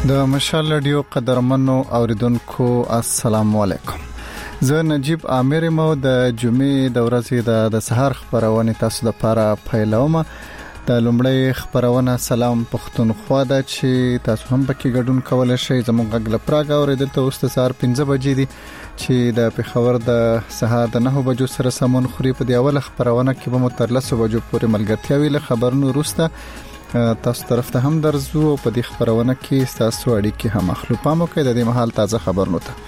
د مشال رادیو قدرمنو اوریدونکو السلام علیکم. زه نجیب عامر مو د جمعې د ورځې د سحر خبرونه تاسو لپاره پیلوم. د لومړی خبرونه سلام پښتونخوا ده چې تاسو هم پکې ګډون کولای شئ. زموږ غږ لپاره اوریدل ته اوس سهار 5 بجې دي چې د پیښور د سهار د 9 بجو سره سمون خوري. په دی اول خبرونه کې به مو تر 10 بجو پورې ملګرتیا ویل خبرونو وروسته تاسو طرف ته هم درځو. په دې خبرونه کې تاسو اړیکې هم اخلو. پام وکړئ د دې مهال تازه خبرونه ته.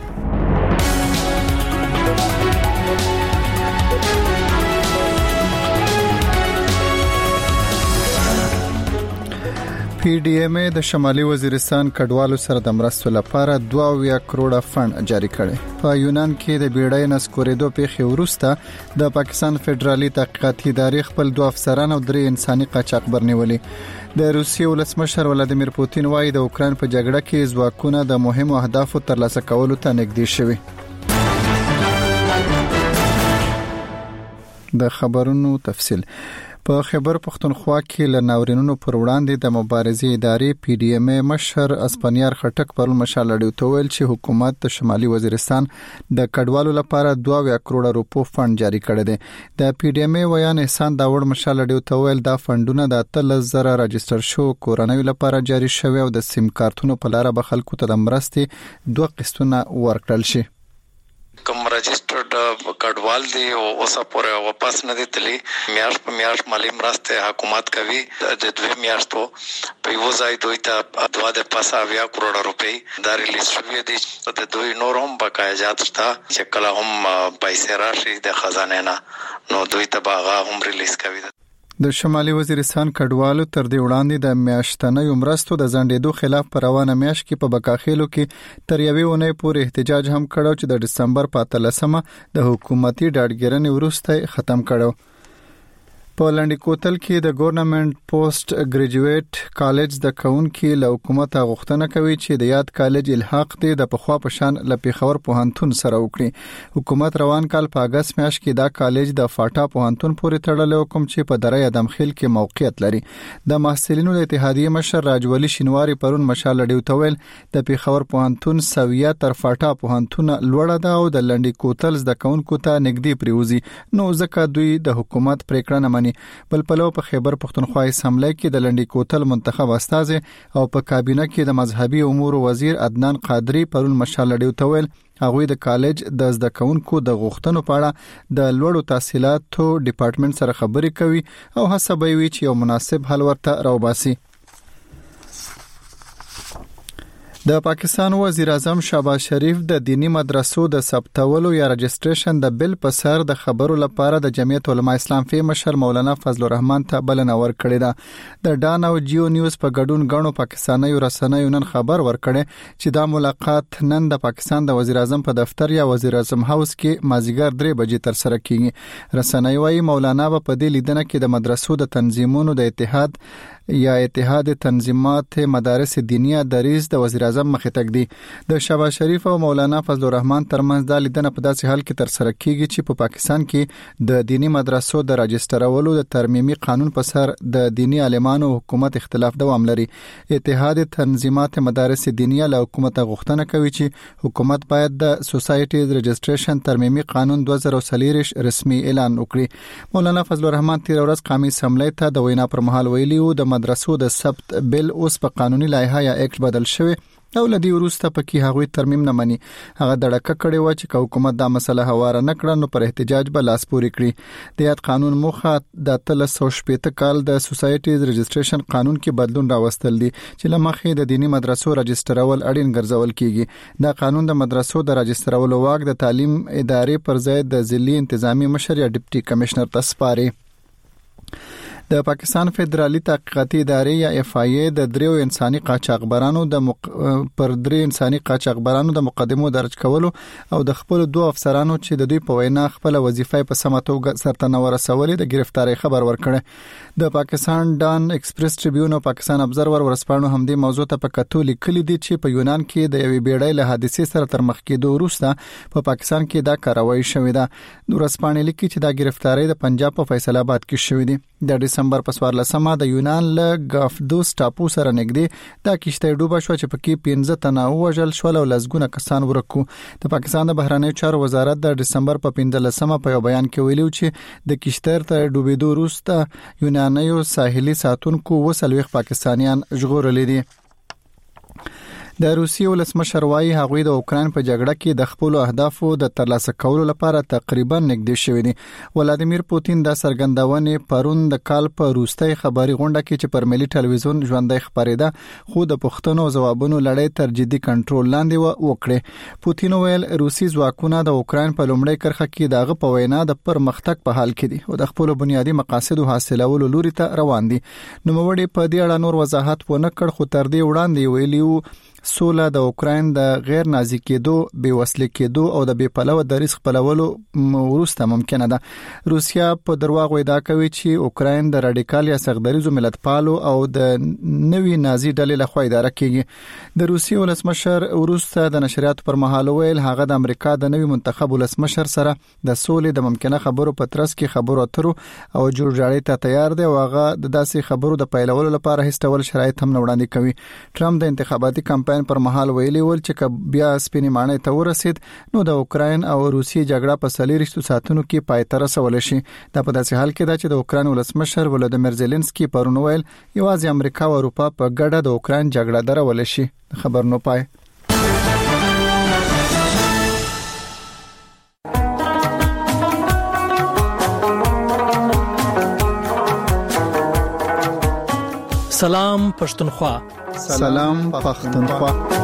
پی ډی ایم د شمالي وزیرستان کډوالو سره د مرستو لپاره 2 کروڑه فند جاری کړي. په یونان کې د بیړۍ نسکورېدو پیښې وروسته د پاکستان فدرالي تحقیقاتي ادارې خپل 2 افسران او 3 انساني قاچاقبر نیولې. د روسیې ولسمشر ولادیمیر پوتین وايي د اوکرين په جګړه کې ځواکونه د مهمو اهدافو ترلاسه کولو ته نږدې شوي. د خبرونو تفصیل. په خیبر پختونخوا کې ل ناورینونو پر وړاندې د مبارزې ادارې پی ډی ایم مشر اسپانیار خټک پر مشال لړیو تویل چې حکومت د شمالي وزیرستان د کډوالو لپاره 2 کروڑه روپو فند جاری کړی دی. د پی ډی ایم ویان احسان داوړ مشال لړیو تویل دا فندونه د 3000 رجستر شو کورنۍ لپاره جاری شوی او د سیم کارتونو په لار به خلکو ته د مرستې 2 قسطونه ورکړل شي. کوم رجسترډ کډوال دی او اوسه پورې واپس نه دي تللی. میاش په میاش مالی مرسته حکومت کوي. د 2 میاشتو په یو ځای دوی ته 2.5 کروڑه روپۍ د ریلیز شوې دي. د دوی نورم بقایجات شته چې کله هم پیسې راشي د خزانه نه نو دوی ته باغه هم ریلیز کوي. د شمالي وزیرستان کډوالو تر دې وړاندې د میاشتنۍ مرستو د ځنډېدو خلاف په روانه میاشت کې په بکاخېلو کې تر یوې اونۍ پورې احتجاج هم کړو چې د دسمبر په 13مه د حکومتي ډاډګیرنې وروسته ختم کړو. په لنډی کوتل کې د ګورنمنت پوسټ ګریجویټ کالج د کونکي له حکومت غوښتنه کوي چې د یاد کالج الحاق دی د پخوا په شان له پیښور پوهنتون سره وکړي. حکومت روان کال په اگست میاشت کې دا کالج د فاټا پوهنتون پورې تړلی کوم چې په درې ادمخیل کې موقعیت لري. د محصلینو د اتحادیې مشر راجولي شینواری پرون مشال لړیو تویل د پیښور پوهنتون سویه تر فاټا پوهنتون لوړه ده او د لنډی کوتل زده کوونکو ته نږدې پریوزي نو ځکه دوی د حکومت پریکړه نه مني. بل پلو په خیبر پختونخوا اسمبلی کې د لنډی کوتل منتخب استاذ او په کابینه کې د مذهبي امور وزیر عدنان قادری پرون مشال لړیو تویل هغه د کالج د زده کوونکو د غوښتنو په اړه د لوړو تحصیلاتو ډپارټمنټ سره خبرې کوي او هڅه کوي چې یو مناسب حل ورته راوباسي. د پاکستان وزیر اعظم شهباز شریف د دینی مدرسو د ثبتولو یا رجستریشن د بل په سر د خبرو لپاره د جمعیت علماء اسلام فی مشر مولانا فضل الرحمن ته بلنه ورکړې ده. د ډان او جیو نیوز په ګډون غنو پاکستاني رسنیو نن خبر ورکړي چې دا ملاقات نن د پاکستان د وزیر اعظم په دفتر یا وزیر اعظم هاوس کې مازیګر 3 بجې تر سره کیږي. رسنیو وايي مولانا په دې لیدنه کې د مدرسو د تنظیمونو د اتحاد یا اتحاد تنظیمات مدارس دینیه دریز د وزیر اعظم مخې تک دی. د شهباز شریف او مولانا فضل الرحمن ترمنځ د لیدنه په داسې حال کې تر سره کیږي چې په پاکستان کې د دینی مدرسو د راجسترولو د ترمیمي قانون په سر د دینی عالمانو حکومت اختلاف دوام لري. اتحاد تنظیمات مدارس دینیه له حکومت غوښتنه کوي چې حکومت باید د سوسایټیز رجستریشن ترمیمي قانون 2023 رسمي اعلان وکړي. مولانا فضل الرحمن تیر ورځ قومي اسمبلی ته د وینا پر مهال ویلي و د مدرسو د ثبت بل اوس په قانوني لایحه یا اکټ بدل شوی او لدی وروسته پکې هغوی ترمیم نه مني. هغه دړکه کړي و چې حکومت دا مسله هواره نه کړه نو پر احتجاج به لاس پوري کړي. د یاد قانون موخه د 1360 کال د سوسایټیز رجستریشن قانون کې بدلون راوستل دي چې لمخې د دینی مدرسو رجسترول اړین ګرځول کیږي. دا قانون د مدرسو د رجسترولو واک د تعلیم ادارې پر ځای د ضلعي انتظامی مشر یا ډیپټي کمشنر ته سپاري. د پاکستان فدرالي تحقیقاتي ادارې یا اف آی ای د 3 انساني قاچاقبرانو پر 3 انساني قاچاقبرانو د مقدمو درج کولو او د خپل 2 افسرانو چې د دوی په وینا خپل وظیفه په سمه توګه سرته نه ورسولې د گرفتاری خبر ورکړه. د پاکستان ډان ایکسپریس ټریبیون او پاکستان ابزرور ورسپانو هم دې موضوع ته په کتو لیکلي دي چې په یونان کې د یوې بیړۍ له حادثې سره تر مخ کېدو وروسته په پاکستان کې دا کاروایی شوې ده. ورسپانې لیکي چې دا گرفتاری د پنجاب په فیصل آباد کې شوې ده. د دسمبر په 14مه د یونان له غافدوس ټاپو سره نږدې د کشته ډوبه شو چې پکې 15 تنه وژل شول او لسګونه کسان ورکو. د پاکستان د بهرنیو چارو وزارت د دسمبر په 15مه په یو بیان کې ویلي چې د کشته تر ډوبېدو وروسته یونانیو ساحلي ساتونکو 20 پاکستانیان ژغورل دي. د روسیې ولسمشر وايي هغوی د اوکرين په جګړه کې د خپل اهدافو د ترلاسه کولو لپاره تقریبا نږدې شوی دي. ولادیمیر پوتین د سرګندونې پرون د کال په روستۍ خبري غونډه کې چې پر ملي ټلویزیون ژوندۍ خبرېده خو د پښتنو ځوابونو لړۍ تر جدي کنټرول لاندې وکړه. پوتین ویل روسي ځواکونه د اوکرين په لومړۍ کرخه کې دغه په وینا د پرمختګ په حال کې دي او د خپل بنیادی مقاصدو حاصلولو لوري ته روان دي. نو موړي په دې اړه نور وضاحت ونه کړ خو تر دې وړاندې ویلیو سوله د اوکرين د غیر نازک کېدو، بې وسلې کېدو او د بې پلوه دریځ خپلولو وروسته ممکنه ده. روسیا په درواغ ادعا کوي چې اوکرين د رادیکال یا سغدریزو ملتپالو او د نوي نازي ډلې لخوا اداره کیږي. د روسي ولسمشر وروسته د نشریاتو پر مهال ویل هغه د امریکا د نوي منتخب ولسمشر سره د سولې د ممکنه خبرو په ترڅ کې خبرو اترو او جوړجاړي ته تیار دی او هغه د داسې خبرو د پیلولو لپاره هیڅ ډول شرایط هم نه وړاندې کوي. ټرمپ د انتخاباتي کمپاین پر مهال ویلي ول چې بیا سپینې مانې ته ورسید نو د اوکرين او روسي جګړه په 40 ساعتونو کې پای ته رسول شي. دا په داسې حال کې ده چې د اوکرين ولسمشر ولادیمیر زيلنسکي پرون ویل یوازې امریکا او اروپا په ګډه د اوکرين جګړه درول شي. خبر نو پای. سلام پښتونخوا. سلام پښتونخوا.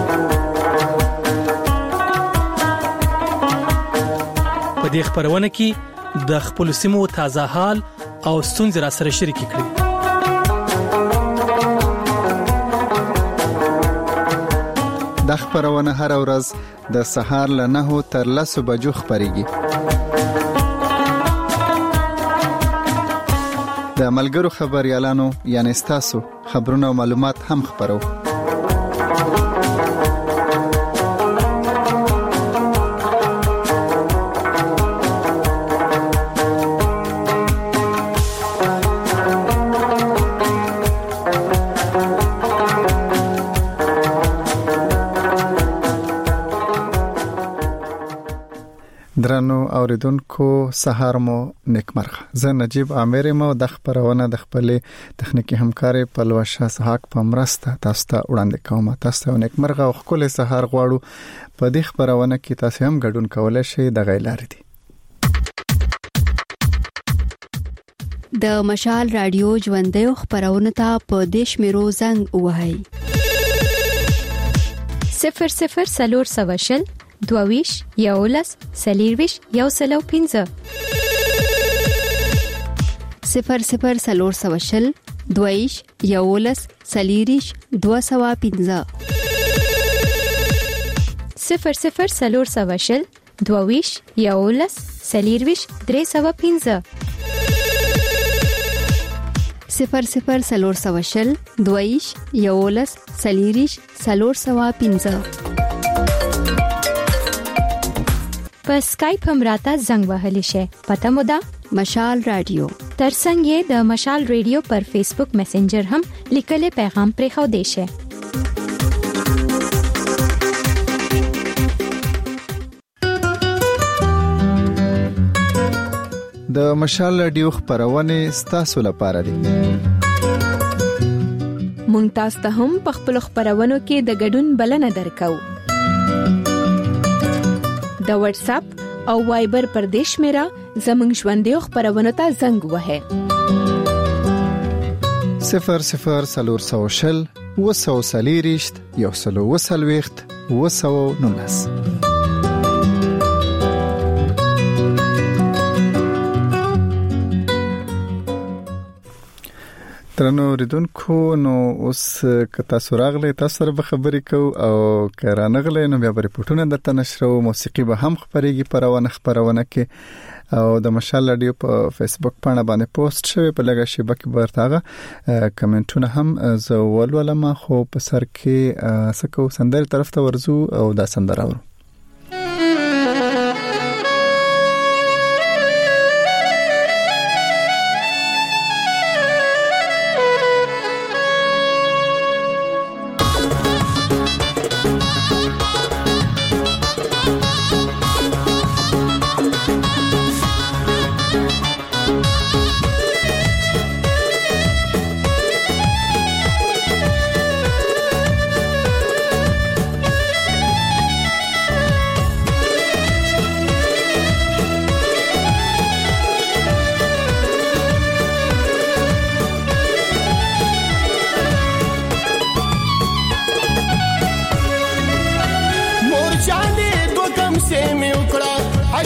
په دې خبرونه کې د خپل سیمو تازه حال او ستونزې را سره شریک کړئ. د خبرونه هر ورځ د سهار له 9 تر 10 بجو خبريږي. د ملګرو خبريالانو یعنی تاسو خبرونه او معلومات هم خبرو. درنو اوریدونکو سهار مو نیکمرغه. زه نجیب عامر مو د خبرونه د خپل تخنیکی همکار پلوشه سحاق په مرسته تاسو ته وړاندې کوم. تاسو ته نیکمرغه او خپل سهار غواړو. په دې خبرونه کې تاسو هم ګډون کولای شئ د غیلار دي. د مشال رادیو ژوندۍ خبرونه ته په دیش میرو زنګ وهاي 00 دویش یولس سلیرویش یو سلو 15 00 دویش یولس سلیریش 215 00 دویش یولس سلیرویش 315 00 دویش یولس سلیریش 315 په اسکایپ هم راته زنګ وهلی شي. پته مو ده مشال رادیو. ترڅنګ یې د مشال رادیو پر فیسبوک میسنجر هم لیکلي پیغام پرې خو دی شي. د مشال رادیو خبرونه ستاسو لپاره دي. مونږ تاسو ته هم په خپل خبرونو کې د ګډون بلنه درکو. د واتس اپ او وایبر پر دیش میرا زمنګ ژوندۍ خبرونه ته زنګ وهه 00 وسوسلیریشت یو سلو وسلويخت وسو نونس. ترنو ریدونکو نو اوس کتا سراغله تاسو سره به خبرې کو او کرانغله نو بیا ریپورتونه درته نشرو. موسیقي به هم خبرېږي پرونه کې او د مشال رادیو په فیسبوک باندې پوسټ شوی په لګا شی بک برتاغه کمنټونه هم زول ولما خو په سر کې سکو سندر طرف ته ورزو او دا سندر اورو.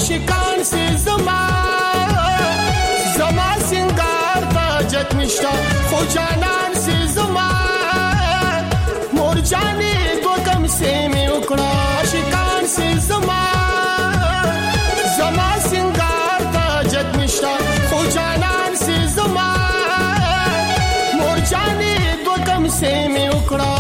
عاشقان سی زما سنگار تا جت نشتا خو جانان سی زما مور جانی دو کم سے می وکړه عاشقان سی زما سنگار تا جت نشتا خو جانان سی زما مور جانی دو کم سے می وکړه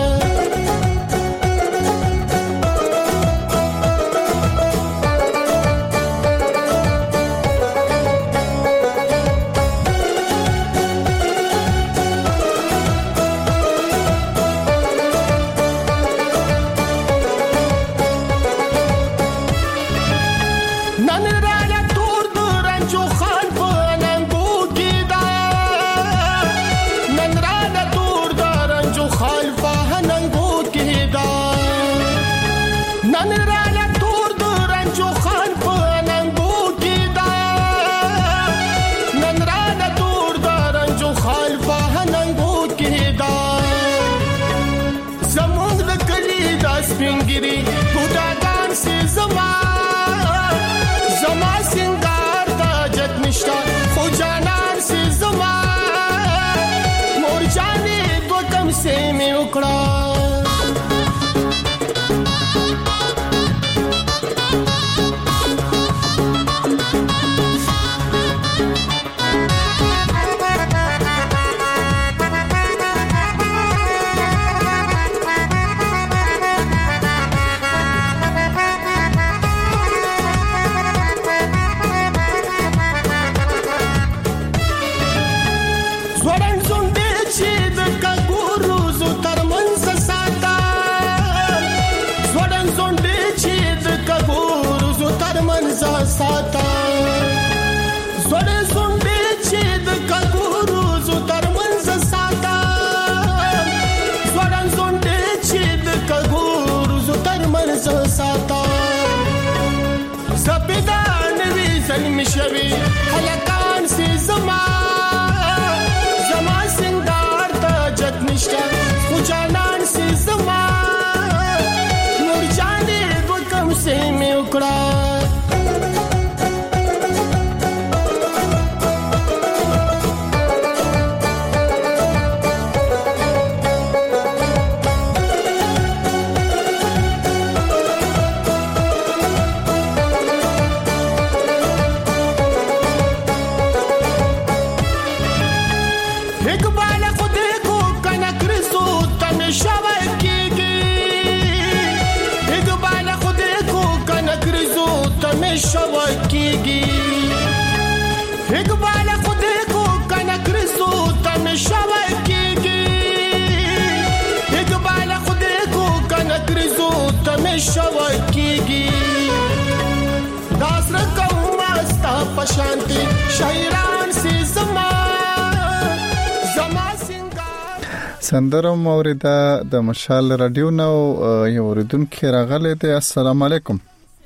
شوی هلکان سی زما سنگار تا جت نشتا خو جانان سی زما نور جانی دو کم سے می وکړه شانتی شاعران سی زما سندره موریده د مشال رادیو نو یو اوریدونکو راغلی دی. السلام علیکم.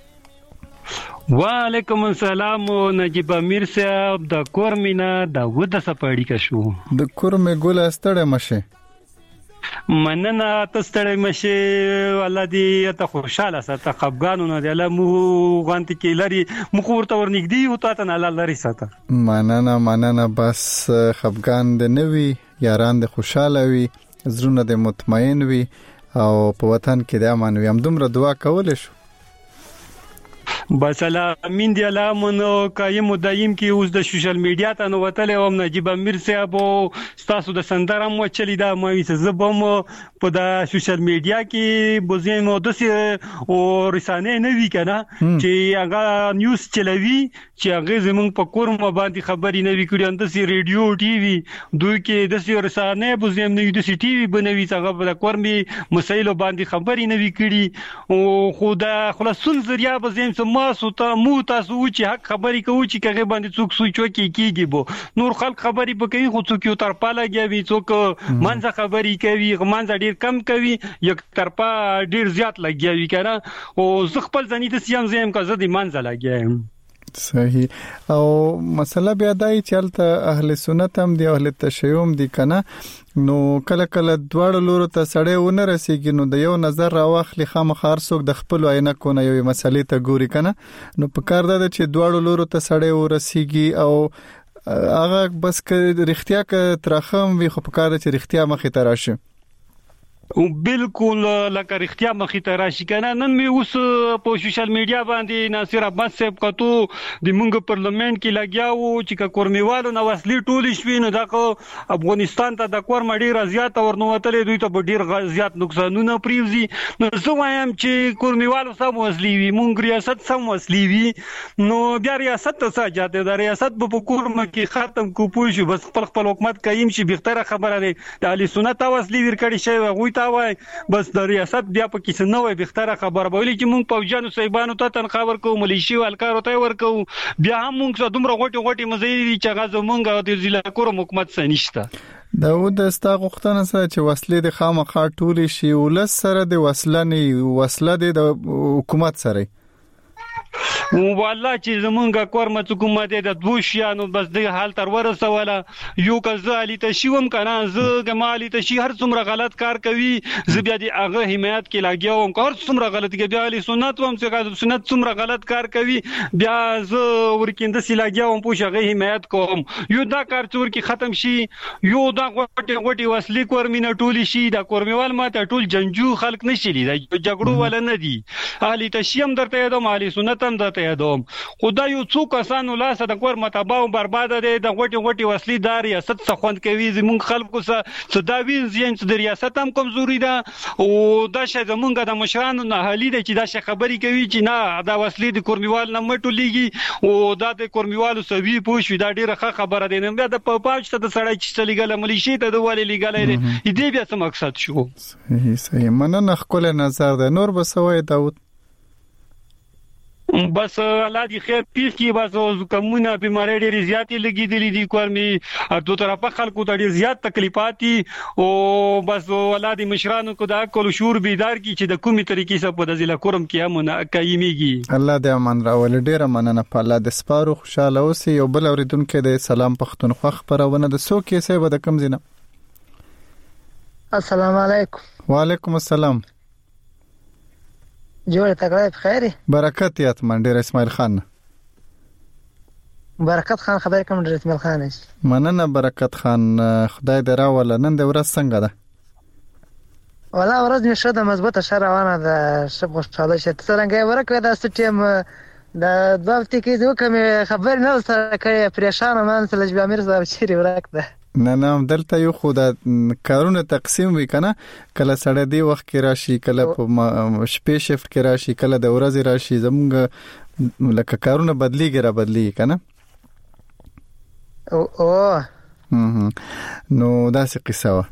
وعلیکم السلام. نجیب امیر صاحب د کورمینا د ود سپاړی کا شو د کورمه ګل استړه مشه مننه تستړی مشه ولادي ته خوشاله ساته خفګانو نه دی له مو غانتی کې لري مخورته ورنګدي او ته نه لري ساته مننه بس خفګان د نوي یاران د خوشاله وي زړونه د مطمئن وي او په وطن کې د امن وي. هم دومره دعا کول شو بس امین دی الله مونږ قائم دایم کې اوس د سوشل میډیا ته نو وتل او نجیب امیر صاحب تاسو د سندره مو چلی دا مې زبم په د سوشل میډیا کې بوزین مو د او رسانه نه وی کنه چې هغه نیوز چلوي چې هغه زمونږ په کور مو باندې خبري نه وی کړي اند سي ریډیو ټي وي دوی کې د سي رسانه بوزین نه د سي ټي وي بنوي څنګه په کور می مسایلو باندې خبري نه وی کړي او خدا خلاصون ذریعہ بوزین ما سوته مو تاسو چې حق خبري کوي چې کغه باندې څوک سوچو کیږي بو نور خلک خبري پکې خو څوک یو تر پاله گیوي څوک منځه خبري کوي منځه ډیر کم کوي یک طرفه ډیر زیات لګیوي کنه او زه خپل ځنی د سیام زم کا زدي منځه لګیم صحیح. او مسله بیا دای چې الته اهل سنت هم دی اهل تشیع دی کنه نو کله کله دواړو لورو ته سړی ونه رسیږي نو د یو نظر راوخلی خامخار څوک د خپل عینکونه یو مسلې ته ګوري کنه نو په کار ده چې دواړو لورو ته سړی ورسیږي او هغه بس که رښتیا که ترخم وي خو په کار ده چې رښتیا مخې ته راشي او بالکل لکه رښتیا مخې ته راشي کنه. نن می اوس په سوشل میډیا باندې ناصر عباس صاحب کتو د مونږ پارلیمنت کې لګیاو چې کورمیوالو نو وسلې ټولې شوې نو دا افغانستان ته د کور مډیر زیات ورنوتلې دوی ته ډیر زیات نقصانونه پریوزي نو زه وایم چې کورمیوالو سم وسلې وي مونږ ریاست سم وسلې وي نو بیا ریاست ته ساجاته د ریاست په کورم کې ختم کو پوه شو بس خپل حکومت قایم شي بهتره خبره ده د اهل سنت وسلې ورکړي شي وای بس د ریاست بیا په کیسه نه وای بهتره خبر به ولې چې مونږ پوجانو صاحبانو ته تنخواه ورکو ملیشي والکارو ته ورکو بیا هم مونږ دومره غوټي مزيري چې غازو مونږ د ضلع کور حکومت سنشته داود استا غوښتنه سره چې وسلې د خامخا ټولې شي ولس سره د وسله د حکومت سره والله چې زمونږه کورمت حکومت د دوشیانو بس د حال تر ورسوله یو کزه علي تشوم کنه زه ګمالي تشي هر څومره غلط کار کوي زه بیا د هغه حمایت کې لاګیاوم هر څومره غلط کې بیا علي سنت وم چې سنت څومره غلط کار کوي بیا زه ورکینده سي لاګیاوم پوښ هغه حمایت کوم یو دا کار څور کې ختم شي یو دا غوټي وسلې کورمینه ټولي شي دا کورمیوال ماته ټول جنجو خلق نشي دا جګړو ولا نه دي علي تشیم درته دوم علي سنت هم درته یادوم خدای یو څو کسانو لاسه د کور متاباو برباد دي د غوټي وسلې دار ریاست څخه خوند کوي زمونږ خلکو سره صداوی زین د ریاست هم کمزوري ده او دا شې زمونږ د مشرانو نه حالي دي چې دا شې خبري کوي چې نه دا وسلې د کورمیوال نه مټولېږي او دا د کورمیوالو سوي پوښ دا ډیره ښه خبره ده نه د پاوچ ته د سړی چې لګل ملیشي ته د والي لګلای دي بیا څه مقصد شو صحیح مننه خپل نظر ده نور بسوي داود بس الله دې خیر پیښ کی بس کومونه بیماری ډېری زیاتې لګیدلې دي کورمي دوه طرفه خلکو ته ډېر زیات تکلیفات او بس الله دې مشرانو کو دا کول شعور بیدار کی چې د کومي طریقې سره په ضلع کورم کې امونه قایمیږي الله دې امان راول ډېر مننه په الله د سپارو خوشاله اوسې یو بل اوریدونکو د سلام پښتونخوا خبرونه د سو کې سه بد کم زینه السلام علیکم وعلیکم السلام جوړه تکړه بخیر برکت یات منډیر اسماعیل خان برکت خان خبر کوم ډیر اسماعیل خان مننه برکت خان خدای دې راول نن د ورځ څنګه ده ولا ورځ نشه د مضبوطه شهر روانه ده شپ خوشاله شه څنګه ورکړه د سټیم د دوفتي کې زه کوم خبر نه سره کوي پریشان من سره چې امیر صاحب چیرې ورکړه نه دلته یو خو د کارونه تقسیم وی کنه کله سړی دی وخت کې راشي کله په شپې شفت کې راشي کله د ورځې راشي زمونږ لکه کارونه بدلیږي کنه او نو دا څه قصه و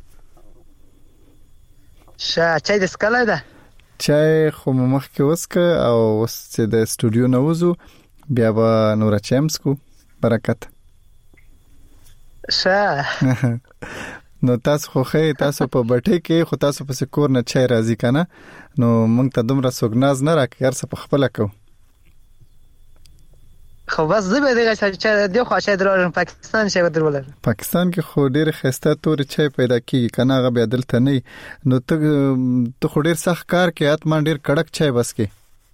چای د سکاله ده چای خو مخ کې وسکه او چې د سټوډیو نه وځو بیا به نور چمس کو برکت نو تاسو خو تاسو په بټه کې خو تاسو په سکور نه چای راځي کنه نو موږ ته دومره سوګناز نه راکړ څه په خپل کو خو بس زه به دغه چې د خو چې درو پاکستان شي ودرول پاکستان کې خو ډیر خسته تور چای پیدا کیږي کنه هغه به دلته نه نو ته خو ډیر سخت کار کې اتمان ډیر کڑک چای بس کې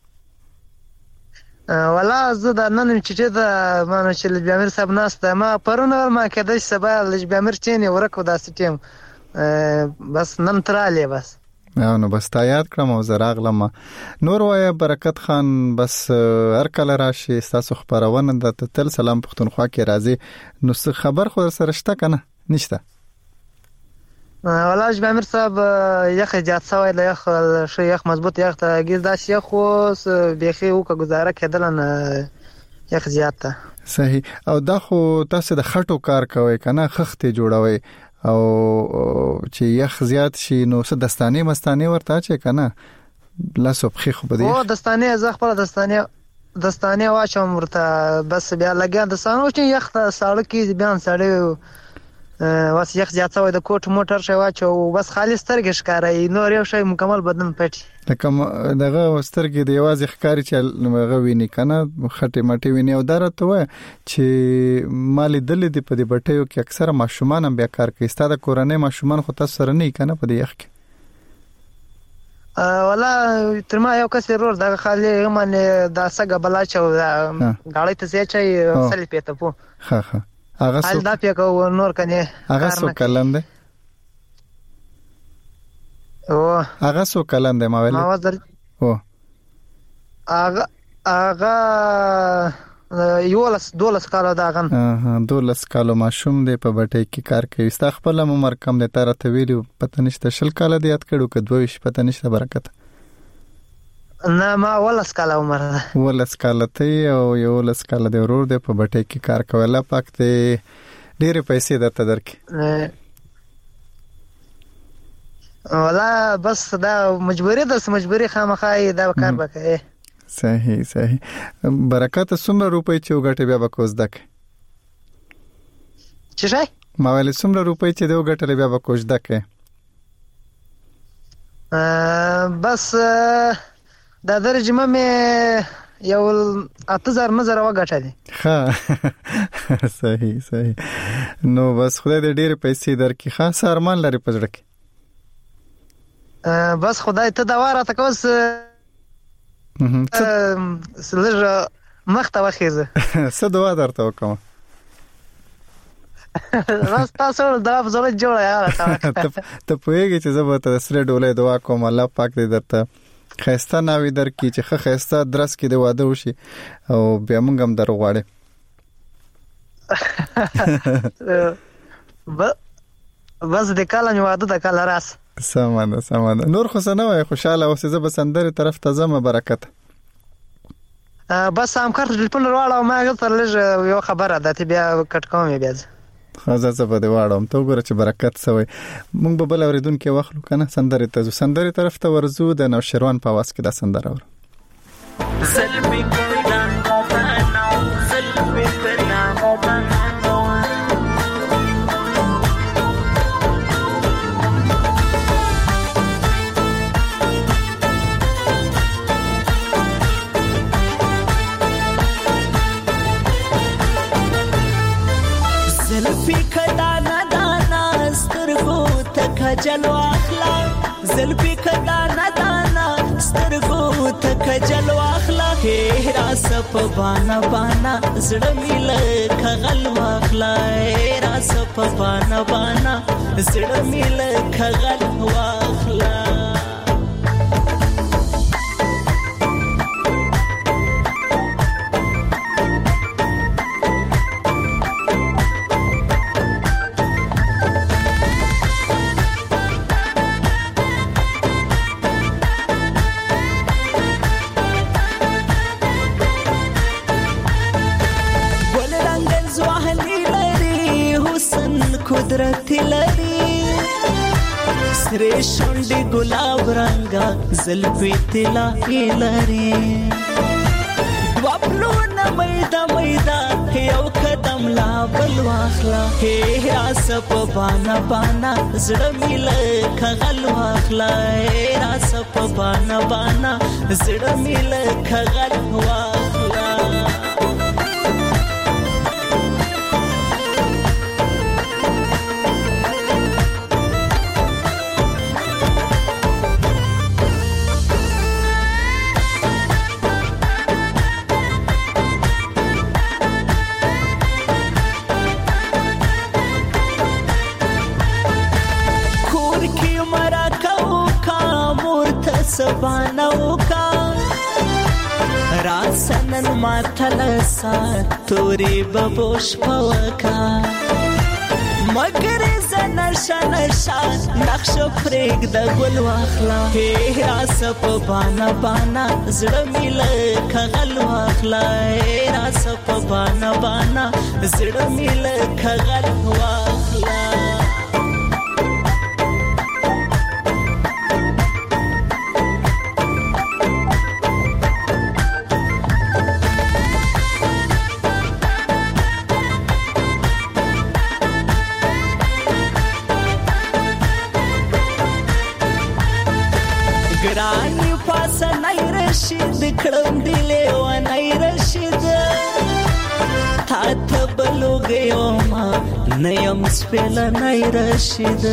ولا زه د نن چې د مانو چې لجبامیر صاحب ناسته ما پرونه ما کده سبا لجبامیر چینه ورکو د سټیم بس نن تراله بس نو بس تا یاد کړم او زراغلم نور وای برکت خان بس هر کله راشي تاسو خبرونه د تل سلام پښتونخوا کې راځي نو خبر خو سره شته کنه نشته ولا لجبامیر صاحب یخ جات سوی له یخ شي یخ مضبوط یخ ته گیز داس یخ خو بيخي او که گزاره کېدل نه یخ زیاته صحیح او دا خو تاسو د خټو کار کوي کنه خخته جوړوي او چې یخ زیات شي نو څه دستانه مستانه ورته چې کنه لا صبحي خو بده او دستانه ز خپل دستانه واچوم ورته بس بیا لګیا د سانو چې یخ ساړه کې بیان ساړه واس یخ زیات وای د کوټ موټر شي واچو بس خالص سترګې ښکارای نور یو شی مکمل بدن پټ لکه دغه سترګې د یوازې ښکاری چې هغه ویني کنه خټې مټې ویني او درته و چې مالي دلې د په دې بټیو کې اکثره ماشومان هم بیا کار کوي ستاسو کورنۍ ماشومان خو تاسو سره نه کنه په دې یخ کې ولا تر ما یو کس ورور دغه خالي منه د سګه بلاچو غاړې ته ځي چې سلی پیته پو ها هغه حال دا پیکو نور کنه هغه سو کلم دی او هغه سو کلم دی ما ویل او هغه یولس دولس کال داغن دولس کالو ماشوم دی په بټي کې کار کوي ستا خپل عمر کم دی تر ته ویلو پته نشته شل کال دی یاد کړو ک 22 پته نشته برکت نه ما ولس کال عمر ده ولس کال ته او یولس کال دی ورور دی په بټي کې کار کوي الله پاک ته ډېر پیسې درته درکې ولا بس دا مجبوری خامخای دا کار وکړي صحیح برکت څومره روپۍ چې وګټې بیا به کوز دک چې شای ما ویل څومره روپۍ چې دی وګټلې بیا به کوز دک بس دا درجمه مې یو 8000 نظر وګټلې ها صحیح نو بس خدای دې ډېر پیسې درکې خاص ارمان لري پزړه کې بس خدای ته دا واره تکوس سلجه مخته وخیزه څه دعا درته وکم راس تاسو دا زړه جوړه یاره ته پوهیږي چې زه به ته سره ډولې دعا کوم الله پاک دې درته خسته ناوي درکې چې خسته درس کې د واده وشي او بیا موږ هم درغواړي بس د کاله واده د کاله راس سامان نور خو سنه وای خوشاله اوسې زه بسندري طرف ته زما برکت بس هم کار ټلیفون وراله ما غلطه لږ یو خبره ده ته بیا کټ کوم بیا خزه څه په دی واړم ته وګوره چې برکت سوی مونږ به بل اوریدونکو واخلو کنه سندري ته سندري طرف ته ورزو د نوشروان په واس کې دا سندره ور سلبي کړه سلبي کړه جلو اخلا زلفی کدا ندانا سترګو تک جلو اخلا هرا سپ بانا زړه مل خغل واخلا هرا سپ بانا زړه مل خغل واخلا قدرت لري سره شونډې ګلاب رنگا زلفې تلا لري وابلو نه میدا یو قدم لا بل واخلا هرا سپ بانا زړه مل خغل واخلا هرا سپ بانا زړه مل خغل واخلا سبانو کا راسنن ماتل سات توری ببوش پوکا مگر زنشا نقش پریگ دا گل واخلا هیرا سپ بانا زړه مل خغل واخلا هیرا سپ بانا زړه مل خغل واخلا راته بلوګیو ما نیم سپیل نه رشید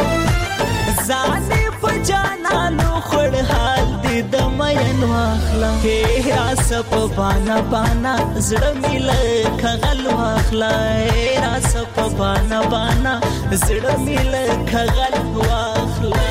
ځانې په جانانو خړ حال دې د مین واخلا هې راس په بانا بانا زړه مل خغل واخلا راس په بانا بانا زړه مل خغل واخلا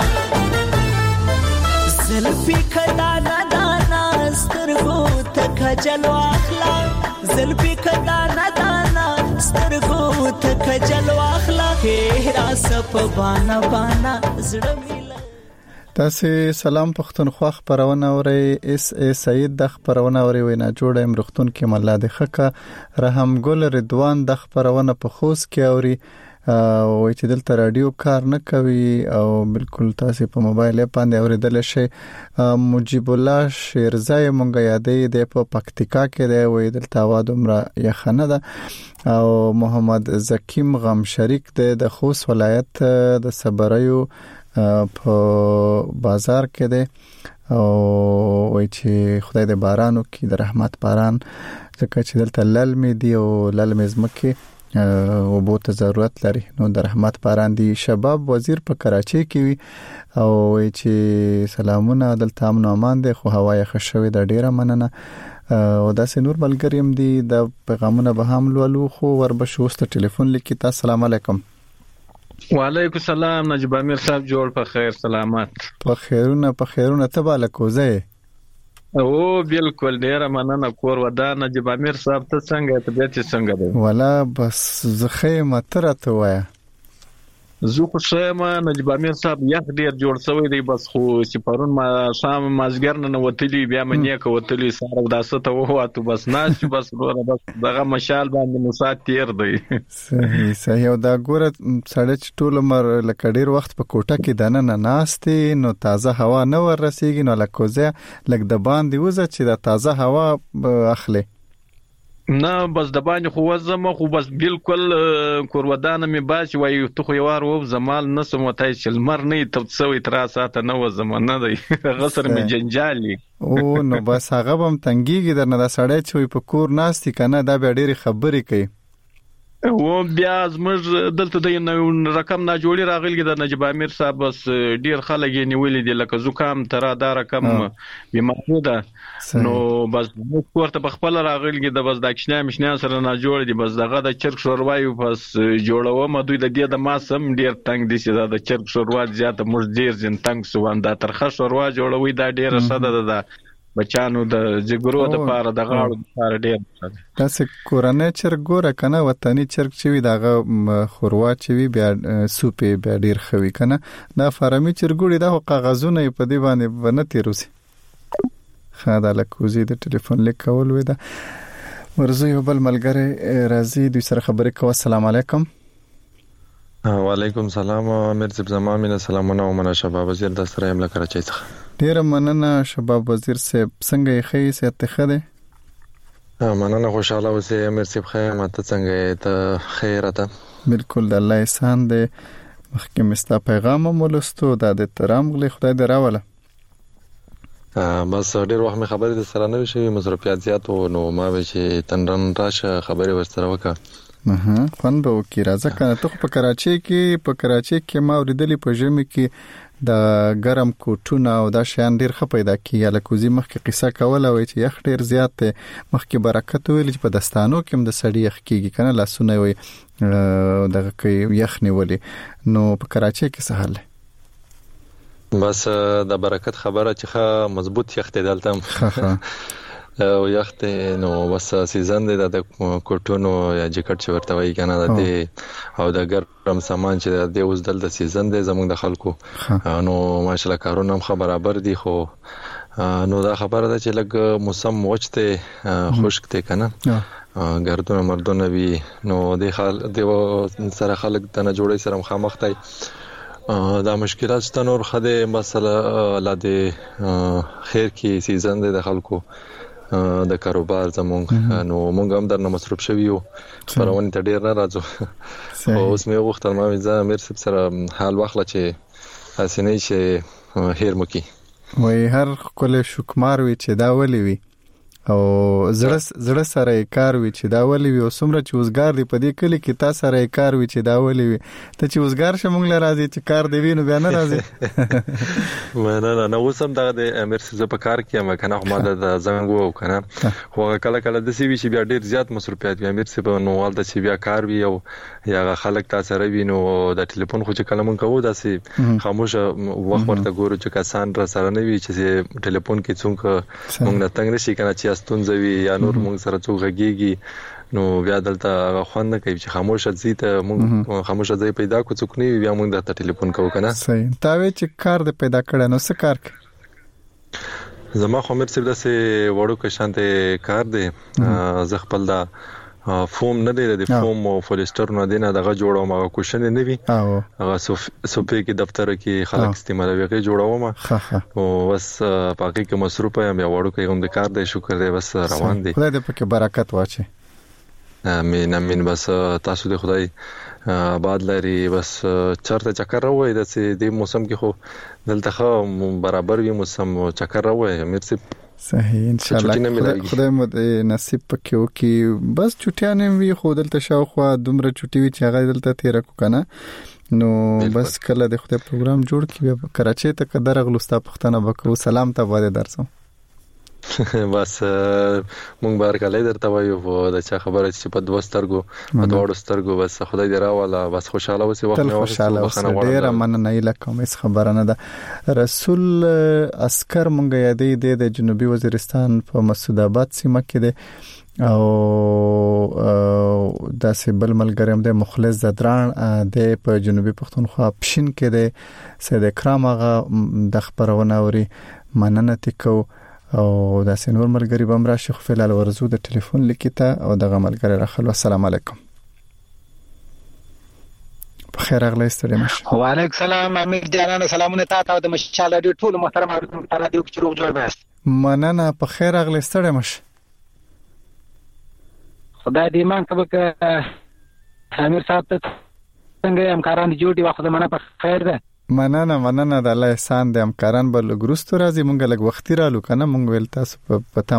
زلفی کدا ندانا سترګو تک جل واخلا زلفی کدا ندانا سترګو تک جل واخلا هې راس په بانا بانا زړه مل تاسو سلام پښتونخوا خبرونه اوري اس ای سعید د خبرونه اوري وینا جوړه امرختون کې مله د خکه رحم ګل رضوان د خبرونه په خوست کې اوري او چې دلته رادیو کار نه کوي او بالکل تاسو په موبایل باندې اوریدل شي مجيب الله شیرزای مونږ یادې د په پکتیکا کې دی وې دلته आवाज عمره یخنه ده او محمد زکیم غم شریک د خوست ولایت د صبریو په بازار کې دی او وای چې خدای دې بارانو کې د رحمت باران ځکه چې دلته للمې دی او للمې زمکه او بہت ضرورت لري نو د رحمت باران دی شباب وزیر په کراچۍ کې وي او وای چې سلامونه دلته امن او امان دی خو هوا یې خښوي د ډیره مننه او داسې نور ملګریم دي د پیغامونه به هم لولو خو وربشوست ټلیفون لیکي تاسو السلام علیکم وعلیکم السلام نجیب امیر صاحب جوړ په خیر سلامت په خیرونه تباله کوزه او بالکل ډیره مننه کور ودان نجیب امیر صاحب ته څنګه طبيعت څنګه دی ولا بس زخه مترته وای زه خو شمه نجیب امیر صاحب یخ ډیر جوړ شوی دی بس خو سپارون ما شام مازګر نه وتلی بیا منې کو وتلی سره داسه ته وته بس ناش بس دغه مشال باندې مسات تیر دی صحیح او دا ګوره سړی ټول مر لکه ډیر وخت په کوټه کې دنه ناشتي نو تازه هوا نه ورسیږي نو لکوزه لک د باندې وزه چې د تازه هوا اخلي نه بس د باندې خو وزم خو بس بالکل کورودانه می باش وای ته خو یوار و زمال نسم وتای چې لمر نه تبڅوي تر ساعت نه وزم نه دی غسر می جنجالي او نو بس هغه بم تنګيږي درنه د سړی چې په کور ناشتي کنه دا به ډېری خبرې کوي و بیا زمر دلته د رقم نه جوړی راغلی د نجیب امیر صاحب بس ډیر خلک یې نیولې دي لکه زکام تر دا رقم بیماری ده نو بس ورته بخپل راغلی د بس د کښنه مشنه سره نه جوړ دي بس دغه د چرګ شوروای بس جوړوم دوی د دې د ماسم ډیر تنگ دي چې د چرګ شوروا زیاته مر ډیر زین تنگ سوان دا ترخه شوروا جوړوي دا ډیر ساده ده بچانو د جګرو د پاره د غاړو د پاره ډیر تاسو کورانه چرګ ګوره کنه وطني چرګ چې وي دغه خوروا چې وي بیا سوپې بیا ډیر خوي کنه دا فارمي چرګوړي د کاغذونه په دی باندې ونته روسي خاله لکوزي د ټلیفون لیکول وې دا ورزه یو بل ملګری راځي د سره خبرې کوه السلام علیکم وعلیکم السلام امیر صاحب زما مینه سلامونه او مننه شباب وزیر د سره یم لکه راچي څخه ډیر مننه شباب وزیر صاحب څنګه یې خې سیت خده مننه خوشاله اوسې امیر صاحب خیر ماته څنګه ته خیرته بالکل د الله احسان دې مخکې مستا پیغام مولستو د احترام غلي خدای دې راوله بس ډیر وخت مې خبرې د سره نه شوي مصرفيات زیات نو ما به چې تنرن راشه خبرې ورسره وکړه خون به وکي راځه کنه ته په کراچۍ کې ما اوریدلې په ژمي کې د ګرم کوټونه او د شان ډیر خ پیدا کیږي لکوزي مخکې قصه کوله وای چې یخ ډیر زیات مخکې برکت ویل چې په دستانو کې هم د سړی یخ کیږي کنه لاسونه وي دغه کې یخ نیولې نو په کراچۍ کې څه حل بس د برکت خبره چې مضبوط یخ ته دلته او یخت نو بس سیزن دی د کوټونو یا جیکټ چې ورته وایي کنه د او د ګرم سامان چې د اوس د سیزن دی زموږ د خلکو نو ماشاءالله کارونه هم برابر دي خو نو دا خبره ده چې لګ موسم وچته خشک ته کنه ګردونه مردونه وی نو د سره خلک د نه جوړي سره مخامخ دی دا مشکلات ستنور خده مسله لا د خیر کی سیزن دی د خلکو د کاروبار زمونږ نو مونږ هم درنه مصروف شوی یو خبرونه ته ډیر نه راځو اوس مې وختل ما ځا امیر صاحب سره حال واخله چې اسنه چې هیر مکی وای هر کله شکمار وی چې دا ولي وی او زړه سره کار وی چې دا ولي وي او سمره چې وزګار دی په دې کلی کې تاسو سره کار وی چې دا ولي وي ته چې وزګار شمږ لرازي چې کار دی وینو بیا نه راځي نه اوسم دا د امیر سي په کار کې ما کنه ما د زنګ وو کنه خو کله کله د سی وی چې بیا ډیر زیات مصروفیت وي امیر سي په نووال د چې بیا کار وی او یا خلک تاسو سره وینو د ټلیفون خو چې کله مونږ کوو داسې خاموشه وخت ورته ګورو چې کسان را سره نه وي چې ټلیفون کې څنګه مونږ نه تنګ نشي کنه چې استونځوي یا نور مونږ سره څوک غږیږي نو بیا دلته خوان نه کوي چې خاموشه ځي ته مونږ خاموشه ځای پیدا کو څوک نه بیا مونږ د ټلیفون کوو کنه صحیح تا وی چې کار د پیدا کړه نو څه کار کوي زما خو مر سره داسې وړو کې شانته کار دی زه خپل دا فوم نه دی د فوم او فولستر نه دینه دغه جوړوم هغه کوشن نه وی هغه سوپې کې دفتر کې خلک استعمالوي کې جوړوم او بس پاکي کې مصروف یم یا وړو کې هم د کار دی شکر دی بس روان دی خدای دې پکې برکت واچي امين بس تاسو دې خدای آباد لري بس چرته چکر راوي د دې موسم کې خو دلته خو برابر وي موسم چکر راوي مرسي صحیح ان شاء الله خدای مو نصیب پکې وکي بس چټیانې وی خو دلته شاوخوا دومره چټي وی چې هغه دلته تیر کو کنه نو بس کله د خدای پروګرام جوړ کړي کراچۍ ته کدر غلوستا پښتنه وکړو سلام ته واده درځم بس مونږ بارکله درته وایو د چا خبره چې په دوسترګو په دوړو سترګو بس خدای دې راواله بس خوشاله اوسې وخت نه خوشاله ډیر مننه لکه مې خبره نه ده رسول عسكر مونږ یادې د جنوبي وزیرستان په مسعود آباد سیمه کې ده او داسې بل ملګریم د مخلص زدران د په جنوبي پښتونخوا پښین کې ده سید اکرام هغه د خبرونه اوري مننه تکو او دا سنور ملګری بم راشي خو فعال ورزو د ټلیفون لیکته او د ملګری راخلو السلام علیکم بخیر اغلی ستړي مشه وعلیکم السلام امیر جانانه سلامونه تاسو د مشال رادیو ټول محترم اورونکو رادیو کې روغ جوړ بس مننه بخیر اغلی ستړي مشه خدای دې مان کبه امیر صاحب ته څنګه همکاران جوړي واخو د منه په خیر ده مننه د الله احسان د همکاران بل ګروستو راځي مونږ لګ وختي رالو کنه مونږ ول تاسو په پتا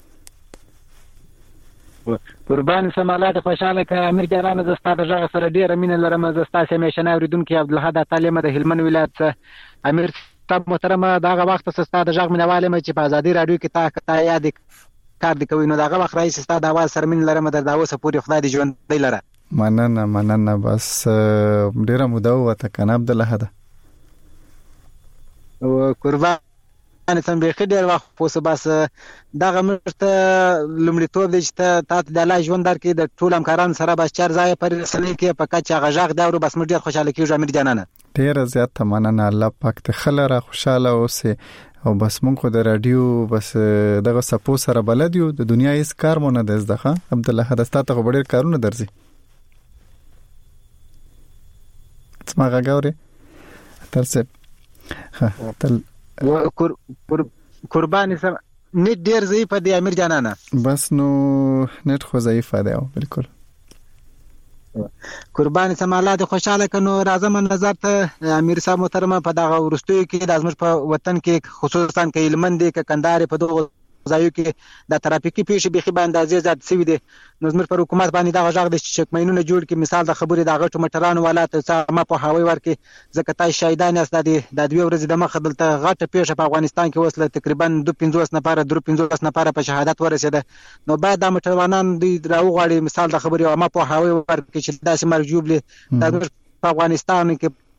مې قربان سمالات خوشاله ک امیر جانانه د ستاسو ژغ سره ډیر مين لرم د ستاسو میشن اوریدونکو عبدالحد تعلیم د هلمند ولایت امیر صاحب محترم داغه وخت ستاسو ژغ منواله مې چې په ازادي رادیو کې تا یاد کار دی کوي نو داغه وخت رئیس ستاسو د आवाज سره مين لرم د داوسه پوری خدای دې ژوند دی لره مننه بس ډیره موده وته کنه عبدالحد قربان سم به خډیر وخت پوسه بس دغه مرته لمړیتوب د چې تاسو د الله ژوند درکې د ټول همکاران سره بس چر ځای پر رسنۍ کې په کچا غږ دا ورو بس مې ډیر خوشاله کیږم امیر جانانه ډیر زیات مننه الله پاک ته خلره خوشاله اوسه او بس مونږ خو د رادیو بس دغه سپو سره بلد یو د دنیا هیڅ کار مونږ نه دزدخه عبدالله حدستا ته ډیر کارونه درځي اسمع غاوري ترڅه تل قربان سم نت ډیر ضعیف دی امیر جانانه بس نو نت خو ضعیف دی بالکل قربان سم الله دې خوشاله کنو راځم نظر ته امیر صاحب محترم په دغه ورستوي کې د ازمش په وطن کې خصوصا کې هلمند کې کندهار په دغه ځایو کې د ترافیکي پیښې به خبر اندازې زیات سوي دي نو زموږ پر حکومت باندې دا غږ د شکمینونه جوړ کې مثال د خبرې د غټو مټرانو ولات ما په هواي ورکه ځکه تای شهیدان است د دوی ورځې د مخ دلته غټه پیښه په افغانستان کې وسله تقریبا 250 نفر په شهادت ورسېده نو بعد د مټروانان دی راوغړي مثال د خبرې ما په هواي ورکه چې داسې مرګ جوړلې د افغانستان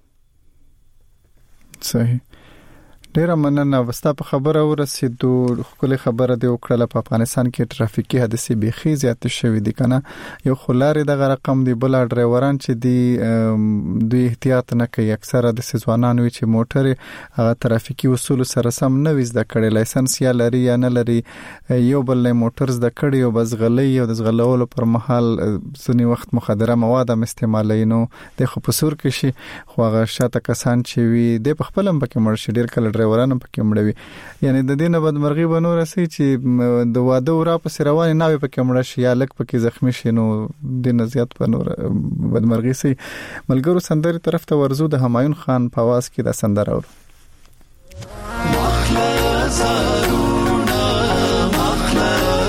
کې صحیح ډیره مننه وستا په خبره ورسېدو خپل خبره دی وکړه په افغانستان کې ټرافیکي حادثې بيخي زیات شوې دي کنه یو خلارې دغه رقم دی بل ډرایوران چې دی دوی احتیاط نه کوي اکثره د سیزوانانو چې موټر هغه ټرافیکي اصول سره سم نه وځ د کړي لایسنس یا لري یا نه لري یو بل نه موټر ز د کړي او بس غلې او د غلولو پر مهال ځنی وخت مخدره مواد هم استعمالوي نو د خو په سور کې شي خو هغه شاته کسان چې وي د په خپل هم پکې مړ شي ډیر کله ورانه پکې مړوي یعنی د دینه بدمرغي بنور سي چې د واده ورا په سروان نه پکې مړ شي یا لک پکې زخمی شي نو د نزيات په نور بدمرغي سي ملګرو سندري طرف ته ورزو د همایون خان په आवाज کې د سندره اور مخلص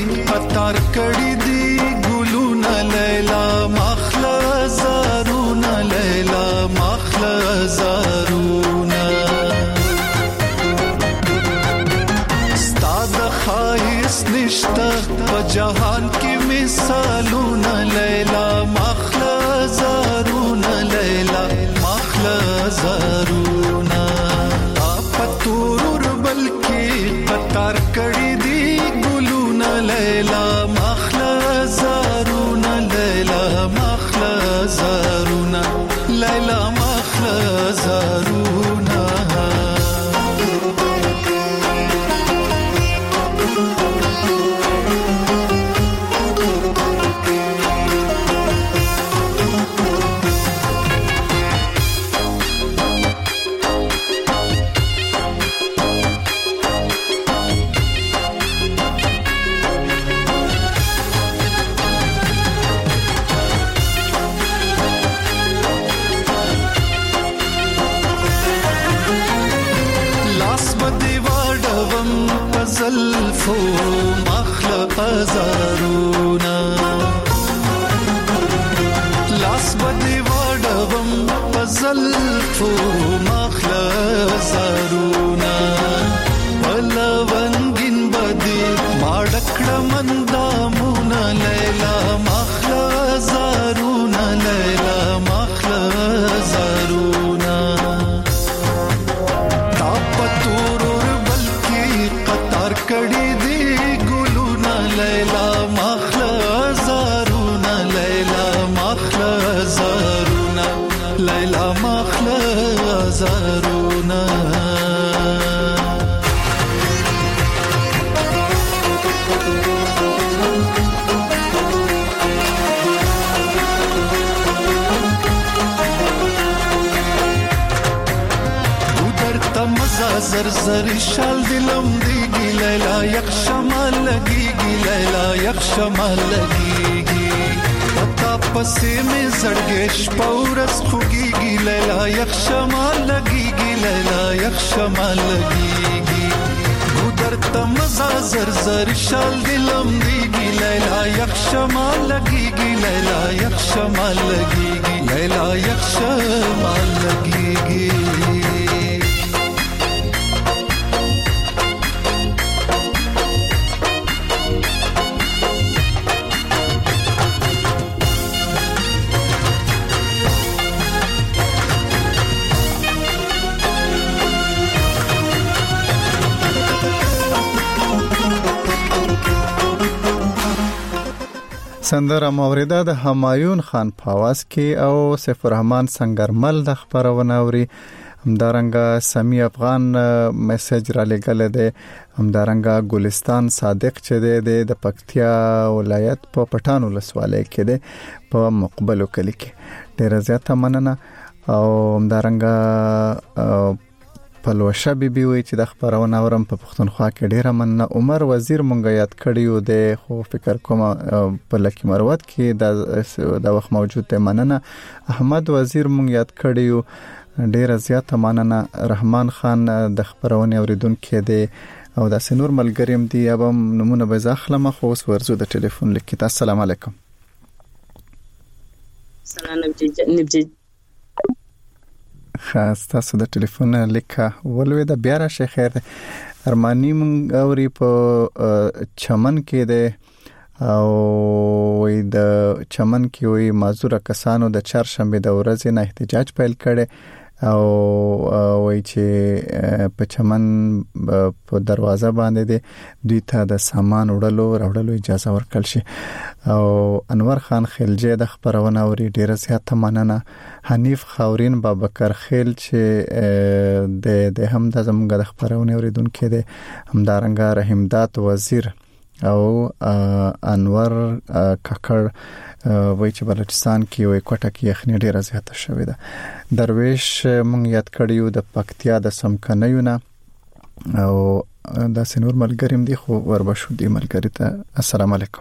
قطار کړي دي ګلونه لیلا مخله زارونه لیلا مخله زارونه ستاد خایس نشته په جهان کې مثالونه لیلا مخله زارونه لیلا مخله زارونه پتور بلکې قطار کړي دي ګلونه لیلا مخله زارونه لیلا مخله زارونه لیلا مخله زارونه زلفو مخلق زارونا لاس بدی وړم زلفو مخلق زارونا ولونګین بدی ماډکړه مندامونا لیلا مخلق زارونا لیلا مخلق زارونا کړي دي ګلونه لیلا مخله زارونه لیلا مخله زارونه لیلا مخله زارونه زر زر شال دلم دیگی لیلا یک شمال لگیگی لیلا یک شمال لگیگی پتا پسی میں زڑگیش پورس خوگیگی لیلا یک شمال لگیگی لیلا یک شمال لگیگی گودر تمزا زر زر شال دلم دیگی لیلا یک شمال لگیگی لیلا یک شمال لگیگی لیلا یک شمال لگیگی سندره موریده د همایون خان په आवाज کې او سیف الرحمن سنگرمل د خبرونه اوري. همدارنګه سمی افغان میسج را لګل دی. همدارنګه ګلستان صادق چې دی د پکتیا ولایت په پټان ولسوالۍ کې دی په مقبلو کلی کې. ډیر زیاته مننه. او همدارنګه پلوشه بي وي چې د خبرونه اورم په پښتونخوا کې ډیره مننه. عمر وزیر مونږ یاد کړیو دی خو فکر کوم په لکی مروت کې د وخت موجود دی. مننه. احمد وزیر مونږ یاد کړیو ډیره زیاته مننه. رحمان خان د خبرونه اوریدونکو دی او د سنور ملګریم دی. ابم نمونه به ځخله مخ اوس ورزو د ټلیفون لیکي. السلام علیکم. سلام نبجي خاص تاسو د ټلیفون لیکه ولوي د بیا را شي خیر. ارمانی مونږ اوري په چمن کې دی او د چمن کې وي مازوره کسانو د چهارشنبه د ورځې نه احتجاج پیل کړي او وای چې په چمن په دروازه باندې دوی ته د سامان وړلو اجازه ورکړل شي. او انور خان خلجی د خبرونه اوري ډیره زیاته مننه. حنیف خاورین بابکر خیل چې د هم د زموږ د خبرونه اوریدونکو دی. همدارنګه رحیمداد وزیر او انور ککړ وای چې بلوچستان کې وای کوټه کې یخنۍ ډیره زیاته شوې ده. درویش مونږ یاد کړیو د پکتیا د سمکنیونه او د سنور ملګریم دی خو وربشو دی ملګری ته. السلام علیکم.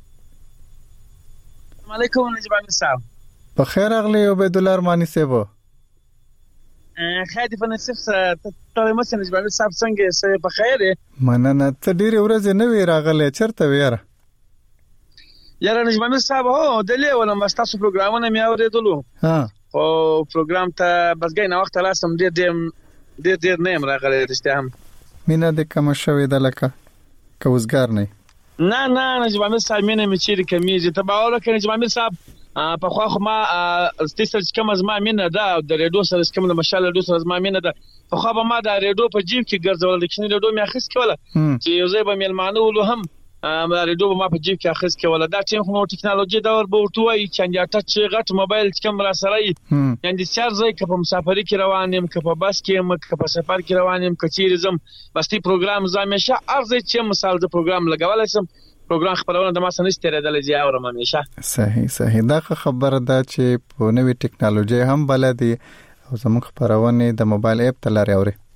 علیکم نجیب امیر صاحب. په خیر اغلی عبید الله ارمانی صاحب. خیر دی فنسف ته مسنه نجیب امیر صاحب څنګه سه په خیر. مننه. ته ډیره ورځ نه وی راغله چرته ویره؟ یاره نجمامیر صاحب هو دلې ولم تاسو پروګرامونه مې اوریدلو او پروګرام ته بس غي نه وخت لاسم ډېر نیم راغلی رښتیا هم مینه د کوم شوې د لکه کوزګار نه نجمامیر صاحب مینه مې چیرې کمیږي ته باور وکړې نجمامیر صاحب په خو ما ستاسو کوم زما مینه ده د ریډیو سره کوم د مشال ریډیو سره زما مینه ده په خو به ما د ریډیو په جیب کې ګرځول د کښنی ریډیو مې اخیس کوله چې یو ځای به میلمانه ولو هم ریډیو ما په جیب کې اخیس کوله دا ټیم خو ټکنالوژي دور به ورته وایي چې یا ټچ غټ موبایل کوم را سره یې د سیار ځای کې په مسافرۍ کې روان یم که په بس کې یم که په سفر کې روان یم که چیرې ځم بس تی پروګرام زمیشه ارزه چې مثال د پروګرام لګولای سم پروګرام خبرونه د ما سره نشته ردل زی اورم همیشه صحیح دا خبره ده چې په نوې ټکنالوژي هم بلدي او زموږ خبرونه د موبایل اپ ته لري اوري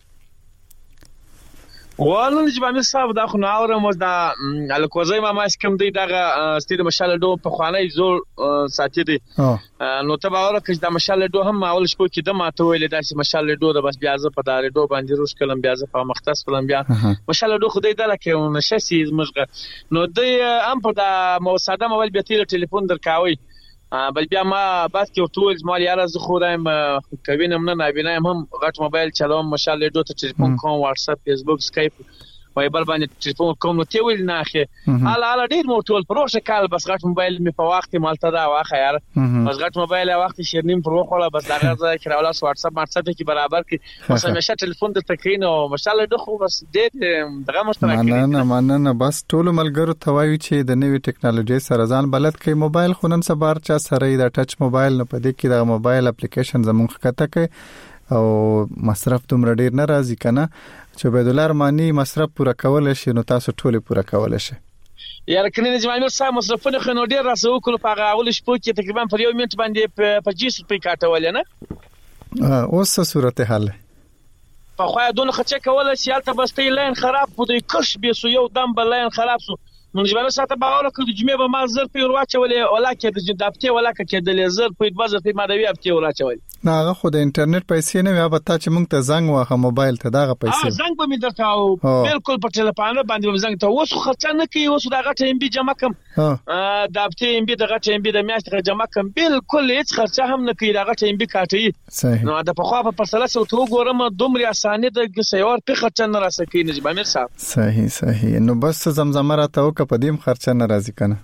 والله نجمامیر صاحب دا خو ناورم دا الکوزای ما کوم دی دغه ستید مشال دو په خوانای زور ساتي دي نو ته باور کړه دا مشال دو هم اول شپو کې د ماته ویل دا چې مشال دو د بس بیا ز په دار دو باندې روش کلم بیا ز په مختص کلم بیا مشال دو خدای دله کې نشسي مزغه نو دی ام په دا موساده موبایل به ټلیفون درکاوي بل بیا ما بعد کې ټولز مال یاره زه خورم کوینم نه نابینایم هم غټ موبایل چلوم مشال دو ته ټلیفون کوم واتس اپ فیسبوک سکایپ وایبر باندې ټلیفون کوم نو تی ویل نه اخی حالا ډیر مو ټول پروژه کال بس غټ موبایل می په وخت مالته دا واخه یار بس غټ موبایل وخت شیرنیم پر وخوله بس دا غزه کراولا واتس اپ کې برابر کې بس همیشه ټلیفون د تکرین او مشال دو خو بس دې دغه مشترک نه بس ټول ملګرو توایي چې د نوې ټکنالوژي سره ځان بلد کوي موبایل خونن سبار چا سره د ټچ موبایل نه پدې کې د موبایل اپلیکیشن زموږ کته کوي او مصرف دومره ډیر نه راځي کنه چې به دولار مانی مصرف پوره کول شي نو تاسو ټول پوره کول شي یاره کنه نجمامیر صاحب مصرفونه خو نو ډیر راسو کول په اول شپو کې تقریبا پر یو منټ باندې په 20 روپۍ کاټول نه اوس څه صورتحال په خو دونه خچ کول شي البته بس تی لاین خراب پدې کش به سو یو دم بل لاین خراب سو نجمامیر صاحب باور کړ د جمعې به ما زر په ورواچولې ولا کې د دپته ولا کې د لیزر په بازار په مادوي اپته ورواچول نه هغه خو د انټرنیټ پیسې نه وي به تا چې مونږ ته زنګ واخه موبایل ته دغه پیسې زنګ به می درته او بالکل په ټلیفون باندې زنګ ته اوس خرچ نه کوي اوس دغه ټیم بي جمع کم دپته ام بي دغه ټیم بي د میاشتې جمع کم بالکل هیڅ خرچ هم نه کوي دغه ټیم بي کاټي نو د په خو په پرسله سو تو ګورم دومره اسانه د سیور په خرچ نه راسکی نجمامیر صاحب صحیح نو بس زمزمه راته او کپدیم خرچ نه راځي کنه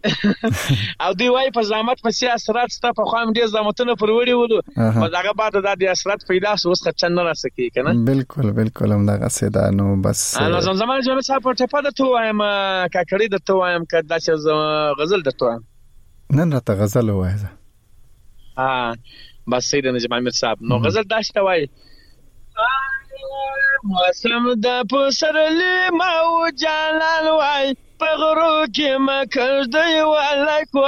او دی وای په زحمت په سیاست ستا په خو هم ډیر زحمتونه پروړي ولو په دغه بعد د اثرات پیدا اوس خرچ نه راسکی کنه بالکل هم دغه سیدا نو بس نو زمزمه جوړ صاحب په ټپه د تو وایم کاکړی د تو وایم کدا چې غزل د تو نن راته غزل وایي بس سید نجمامیر صاحب نو غزل داشته وای موسم د پسرلی ماو جلال وای پغرو کې مکر دی ولا کو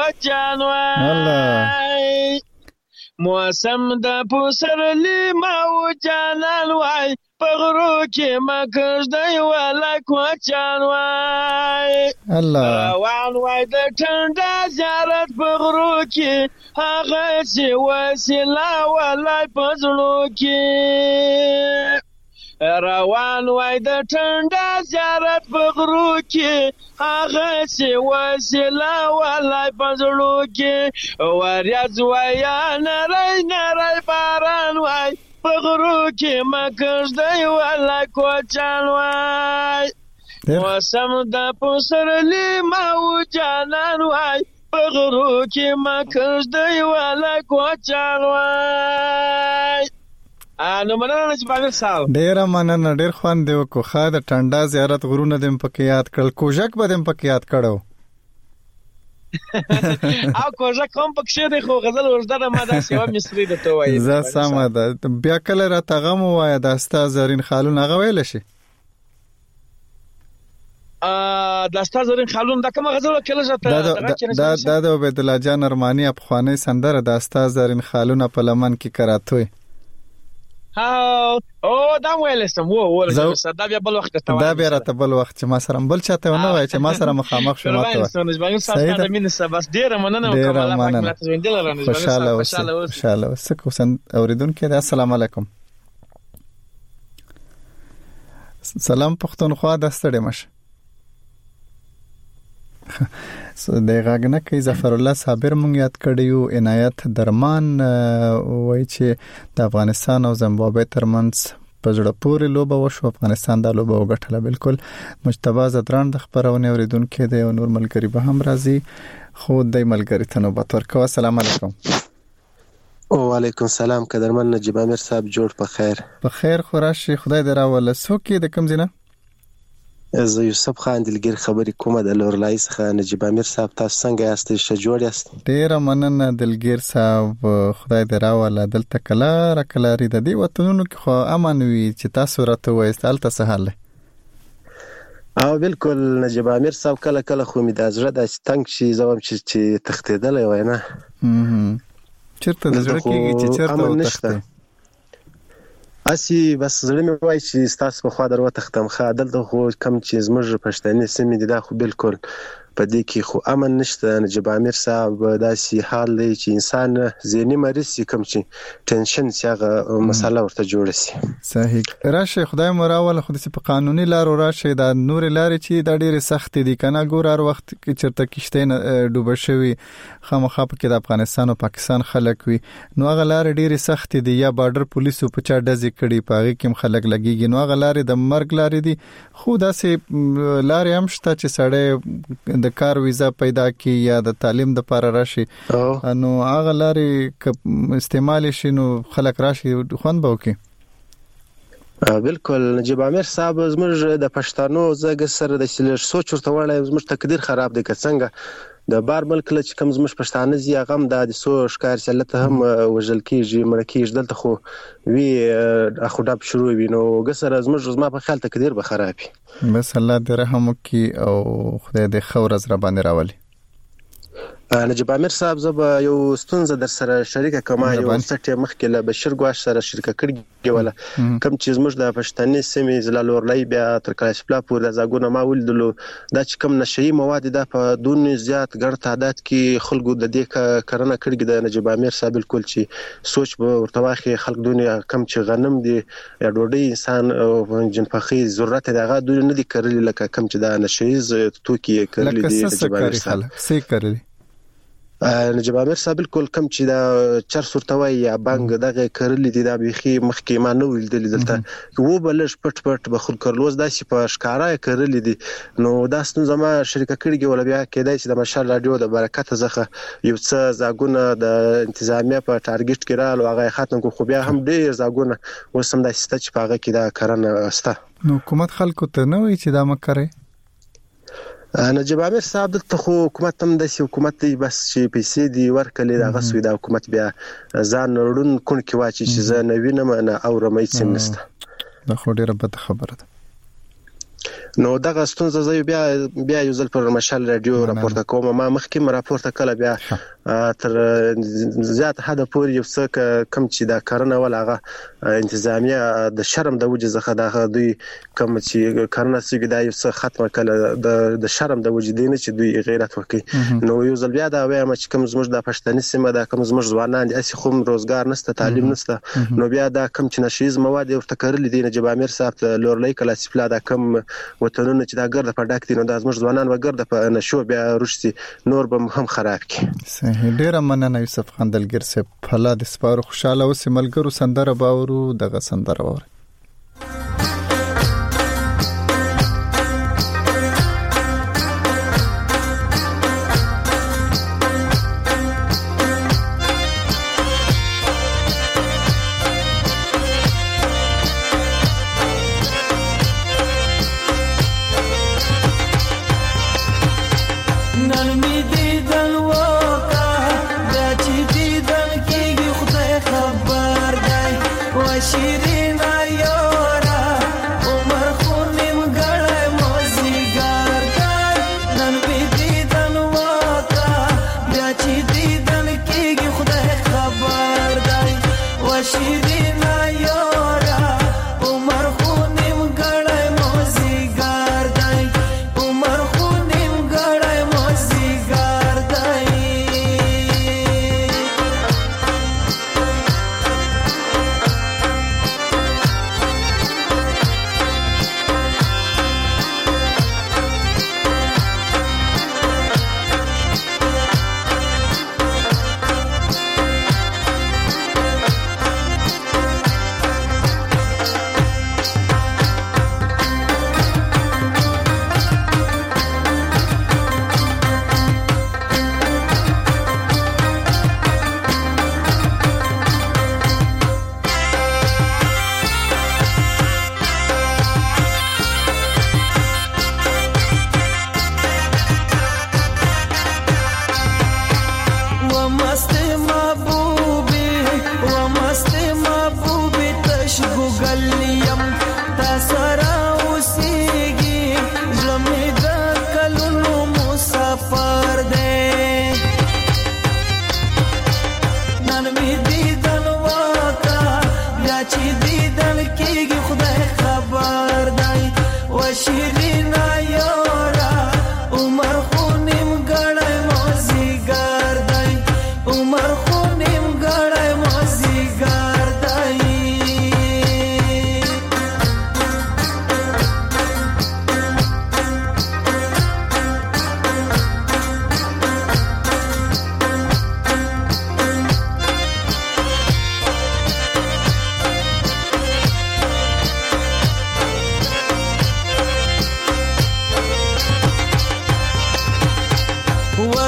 جانوای موسم د پسرلی ماو جلال وای پغرو کې مکر دی ولا کو جانوای الله وان وای د ټنډه زیارت پغرو کې هغه چې وسیلا ولا پزړو کې روان وای د ټنډه زیارت بغرو کې هغه چې وسیلا ولای پزړو کې وریاض وای نری باران وای بغرو کې مکر دی ولای کوچان وای موسم د پسرلی ماو جانان وای بغرو کې مکر دی ولای کوچان وای نو مننه نجمامیر صاحب ډیر مننه ډیر خوند دی کو خا د ټنډا زیارت غرونه دم پکې یاد کړل کوژک به دم پکې یاد کړو او کوژک کوم پکې دی خو غزل ورزده ما دا سیوا مصری د تو وایي زه سم ده بیا کله را تغم وای د استاد زرین خالون هغه ویل شي د استاد زرین خالون دا کوم غزل کله دا د عبد الله جان ارمانی افغاني سندره د استاد زرین خالون په لمن کې کراتوي او دا ویلستم دا بیا بل وخت ته دا بیا راته بل وخت چې ما سره بل چاته نه وای چې ما سره مخامخ شوم ته صحیح ده مين بس ډیر مننه کوم الله پاک ماته ویندل رانه خوشاله وسکو سن اوریدونکو السلام علیکم سلام پښتونخوا د ستړي مشه د غاګنه کې ظفر الله صابر مونږ یاد کړیو. عنایت درمان وایي چې د افغانستان او زیمبابوې ترمنځ په زړه پورې لوبه وشو. افغانستان دا لوبه وګټله. بالکل مجتبی زدران د خبرونه اوریدونکو دی او نور ملګری به هم راځي. خو د ملګری ته نوبت ورکوه. السلام علیکم. وعلیکم السلام. قدرمن نجیب امیر صاحب جوړ په خیر. په خیر خو راشي. خدای دې راوله. څوک د کوم ځای نه؟ زه یوسف خان دلګیر خبرې کومه د لورلای څخه. نجیب امیر صاحب تاسو څنګه یاست؟ ښه جوړ یاست؟ ډیره مننه دلګیر صاحب. خدای دې راوله. دلته کله راکلاري د دې وطنونو کې خو امن وي چې تاسو راته وایست هلته څه حال دی؟ او بالکل نجیب امیر صاحب کله کله خو مې د زړه د تنګ شي زوم چې تختیدل وای نه. چیرته د زړه کې چې چیرته وتښتې؟ اسی بس زړه مې وای چې ستاسو په خوا درو تختم. خا دلته خو کم چې زموږ پښتني سیمې دي دا خو بالکل په دې کې خو امن نشته. نجیب امیر صاحب داسې حال دی چې انسان ذهني مریض شي، کم چې ټینشن شي هغه مسله ورته جوړ شي. صحیح. راشه خدای مو راوله. خو د په قانوني لارو راشه. دا نور لارې چې دا ډېر سخت دي کنه. ګور هر وخت کې چرته کشته ډوبه شوی خامخا په کې د افغانستان او پاکستان خلک وي نو هغه لارې ډېر سخت دي. یا بارډر پولیسو په چا ډزې کړي په هغه کې خلک لګيږي نو هغه لارې د مرګ لارې دي. خو داسې لارې هم شته چې سړی د کار ویزا پیدا کی یا د تعلیم د لپاره راشي نو هغه لارې استعمال شي نو خلک راشي خوند به وکي. بالکل نجیب امیر صاحب زموږ د پښتنو زګ سره د سوچ ورته وړای زموږ تقدیر خراب دی که څنګه د بار ملک چې کوم زموږ پښتانه زی غم د سو ښکار سلته هم وژل کیږي مړ کیږي دلته خو وی اخوډاب شروع وینو ګسر زموږ زما په خیال تقدیر به خرابي. بس الله دې رحم وکي او خدای دې خور از را باندې راولي. نجیب امیر صاحب زب یو ستونزه در سره شریکه کما یو سټه مخکې له بشیر ګواش سره شریکه کړی ولا کم چې زموږ د پښتني سیمې زلالورلای بیا تر کلاشپلا پورې د زاګونه ما ولدلو دا چې کم نشئی مواد د په دون زیات ګڼ تعداد کې خلکو د دې کرنه کړی د نجیب امیر صاحب بالکل چې سوچ به ورته واخی خلک دنیا کم چې غنم دي یا ډوډۍ انسان جنفخي ضرورت دغه دون نه دي کړل لکه کم چې د نشئیز توکي کړل دي نجیب امیر صاحب څه کړل. نجیب امیر صاحب بالکل کم چې دا چر سورتوي یا بانګ دغه کړل دي دا بيخي مخکې ما نه ویل دلته وو بلش پټ پټ بخل کړلوز داسې په ښکارا کړل دي نو دا ستونزه ما شریکه کړی ولا بیا کېدای چې د مشال رادیو د برکت زخه یو څه زاګونه د انتظامیه په ټارګټ کې رااله هغه ختم کو بیا هم ډیر زاګونه وسم د سټچ په هغه کې دا کرنه استه نو حکومت خلکو ته نه وی چې دا مکرې. نجیب امیر صاحب دلته خو حکومت هم د حکومت دی بس چې پیسې دی ورکلې دا غسوي د حکومت بیا ځان ورون کون کې واچي چې زه نه وینم نه او رمې سم نسته. دا خو ډیره بد خبره ده. نو دغه ستونزه زه بیا یو ځل پر مشال رادیو راپورته کوم. ما مخکې راپورته کله بیا تر زیات حد پورې یو څه کم چې دا کرنه ولا هغه انتظامیه د شرم د وجې څخه د دوی کم چې کرنه سګي دا یو څه ختمه کله د شرم د وجې دینه چې دوی غیرت وکړي. نو یو ځل بیا دا وایم چې کم زموږ د پښتني سیمه دا کم زموږ ځوانان دي اسی خو روزګار نشته تعلیم نشته نو بیا دا کم چې نشیز مواد ورته کړل دي. نجیب امیر صاحب لورلای کلاسیفلا دا کم وطنونه چې دا ګرد په ډاک دي نو دا زموږ ځوانان وګرد په نشو بیا رشتي نور به هم خراب کی. ډیره مننه یوسف خان دلګر صاحب. فلا د سپارو خوشاله اوسې ملګرو سندره باورو دغه سندره وره.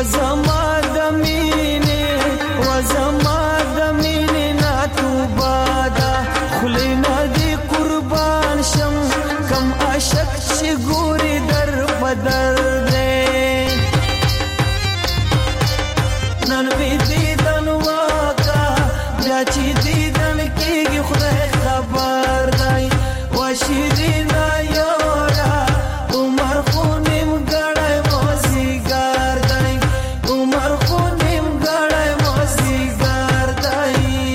زما د مینې و زما د مینې ناتو بادا خلینا دی قربان شم کم عاشق چې ګوري در بدر دې نن وی دیدن واکا بیا چې دیدن کېږي خدای خبر دی و شیرینا یورا عمر خو نیم ګړی موزیګر دی عمر خو نیم ګړی موزیګر دی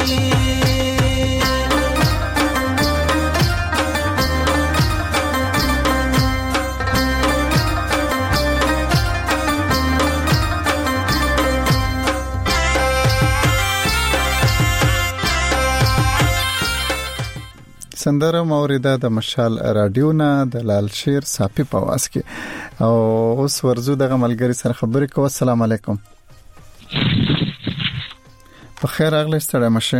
سندره موریده د مشال رادیو نه د لال شیر صافي په واس کې او اوس ورزو دغه ملګری سره خبرې کوو. السلام علیکم. په خیر اغلی ستړی مشه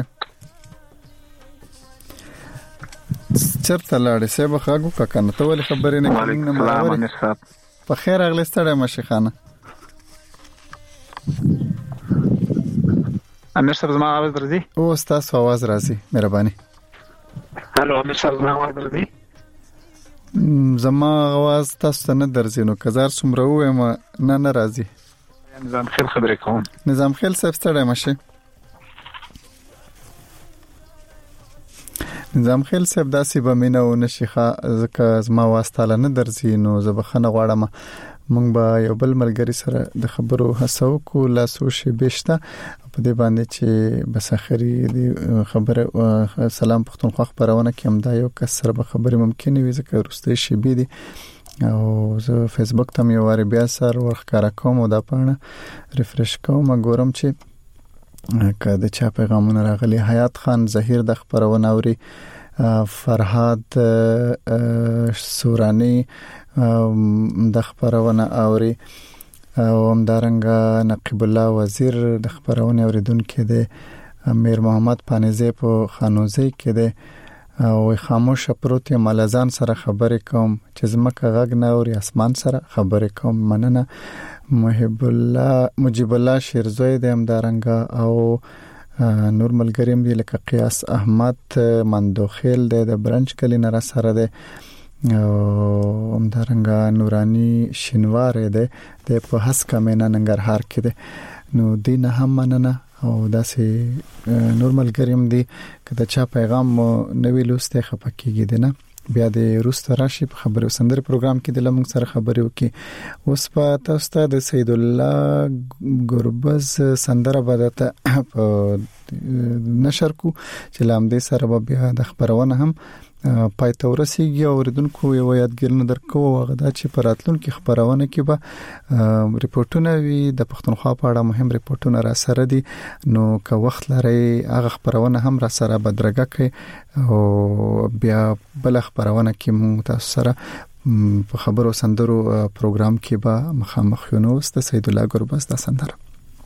چرته لاړې سه به خاګو کا کنه ته ولې خبرې نه کوي نه ماوري په خیر اغلی ستړی مشه خانه امیر صاحب زما आवाज راځي او تاسو आवाज راځي مهرباني. هلو امیر صاحب زما आवाज راځي زما आवाज تاسو ته نه درځي نو کزار څومره وایم نه راځي. نظام خیل خبرې کوم. نظام خیل صاحب ستړی مشه نظام خیل صاحب داسې به مینه و نشيخه ځکه زما واسطه نه درځي نو زبخنه غواړم مونږ به یو بل ملګری سره د خبرو هڅو کو لا سوشي بهشته په دې باندې چې بس اخري خبره سلام پښتونخوا خبرونه کوم دا یو کس سره به خبرې ممکن وي ځکه روستي شي بي دي او زه فیسبوک ته یو واری بیا سر ورخکاره کوم او دا پاڼه ریفرش کوم ګورم چې کله چا پیغامونه راغلي. حیات خان زهیر د خبرونه اوري فرهاد سورانی د خبرونه اوري او همدارنګه نقیب الله وزیر د خبرونه اوریدونکو دی امیر محمد پانیزی په خانوزی کې دی او خاموش پروت ملزان سره خبرې کوم چې زمکه غږ نه اوري اسمان سره خبرې کوم مننه. مجيب الله شیرزوی د همدارنګه او نور ملګریم دی لکه قیاس احمد مندوخیل د برنچ کلی نه سره دی او همدارنګه نورانی شینوار دی د په هسکه مینا ننګرهار کې دی نو دینه هم مننه او داسې نور ملګریم دی کله چا پیغام نوې لوسته خپکیږي دی نه بیا د روس راشي په خبرو سندري پروګرام کې د لمن سره خبرې وکي. اوس په تاسو ته د سید الله ګربز سندره بدته په نشر کو چې لامدې سره بیا د خبرونه هم پایته ورسیږي او ردونکو یو یادګرنه درکو هغه د چې پراتلون کې خبرونه کې به ریپورتونه وي د پښتونخوا په اړه مهم ریپورتونه را سره دي نو که وخت لري هغه خبرونه هم را سره بدرګه کوي او بیا بل خبرونه کې مو تاسو سره په خبرو سندرو پروګرام کې به مخامخ یو نو ست سید الله ګربز د سندره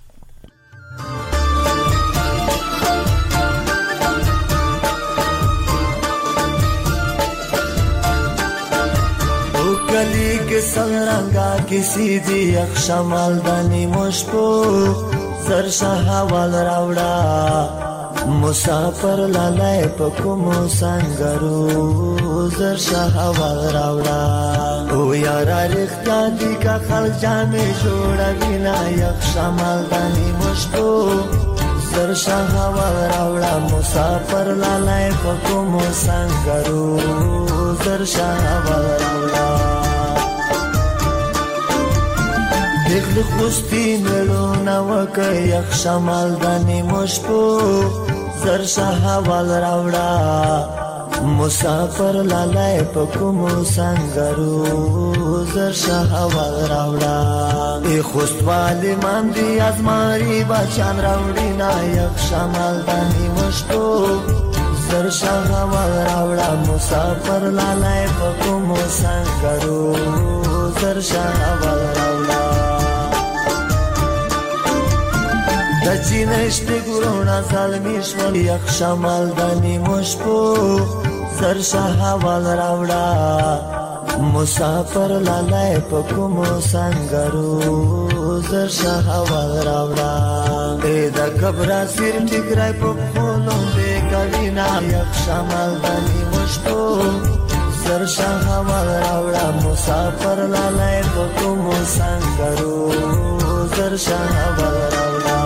गली के संरंगा किसी दी अक्षमल दनी मुश्पो सरशा हवाल रावड़ा मुसाफर लालाय पकुमो संगरू सरशा हवाल रावड़ा ओ यारा रिख्ता दी का खल जामे जोड़ा बिना अक्षमल दनी मुश्पो सरशा हवाल रावड़ा मुसाफर लालाय पकुमो संगरू सरशा हवाल रावड़ा دغه خوستي ملونه وکي یخ شمال دني مشپو زر شهوال راوړه مسافر لالای پکومو سنگرو زر شهوال راوړه ای خوستوالي مان دي ازماري بچان راوړي نا یخ شمال دني مشپو زر شهوال راوړه مسافر لالای پکومو سنگرو زر شهوال راوړه دچینش بگرونا ظالمیش ولی یک شمال دنی مشپو سر شهوال راوڑا مسافر لالای پکومو سنگرو زر شهوال راوړه دې د کبرا سیر ټیګرای په خولو دې کلینا یک شمال دني مشتو زر شهوال راوړه مسافر لالای په کوم سنگرو زر شهوال راوړه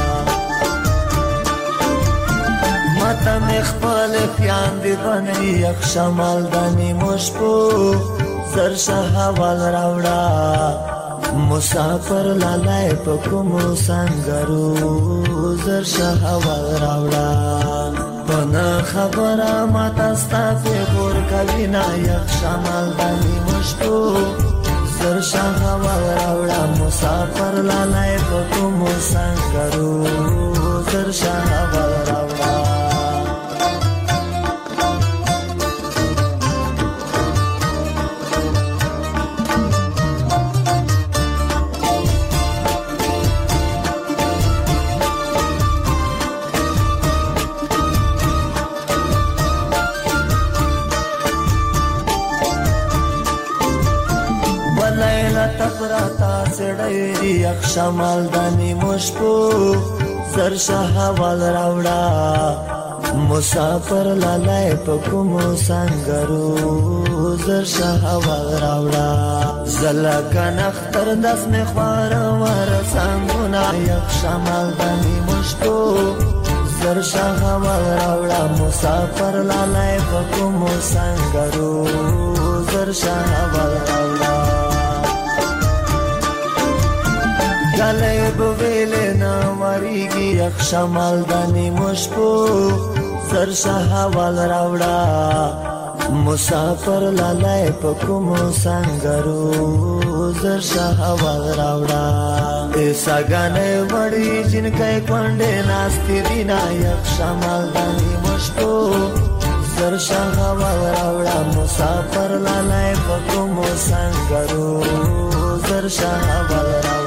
ماته مخبل پیان دی بنی یک شمال دنی مشپو زر شهوال راوڑا مسافر لالای پکمو سنگرو زر شهوال راوڑا بنا خبره ماته ستا فیبور کوینا یک شمال دنی مشپو زر شهوال راوڑا مسافر لالای پکمو سنگرو زر شهوال راوڑا تفراتا سړی یک شمال دني مشپو زر شهوال راوړه مسافر لالای پکمو سنگرو زر شهوال راوړه زلکن اختر دس می خوار ور سنگونا یک شمال دني مشپو زر شهوال راوړه مسافر لالای پکمو سنگرو زر شهوال راوړه گلے بویلے نا مریگی یک شمال دنی مشپو زر شهوال راوڑا مسافر لالای پکمو سنگرو زر شهوال راوڑا ایسا گانے وڑی جن کئی کنڈے ناستی دینا یک شمال دنی مشپو زر شهوال راوڑا مسافر لالای پکمو سنگرو زر شهوال راوڑا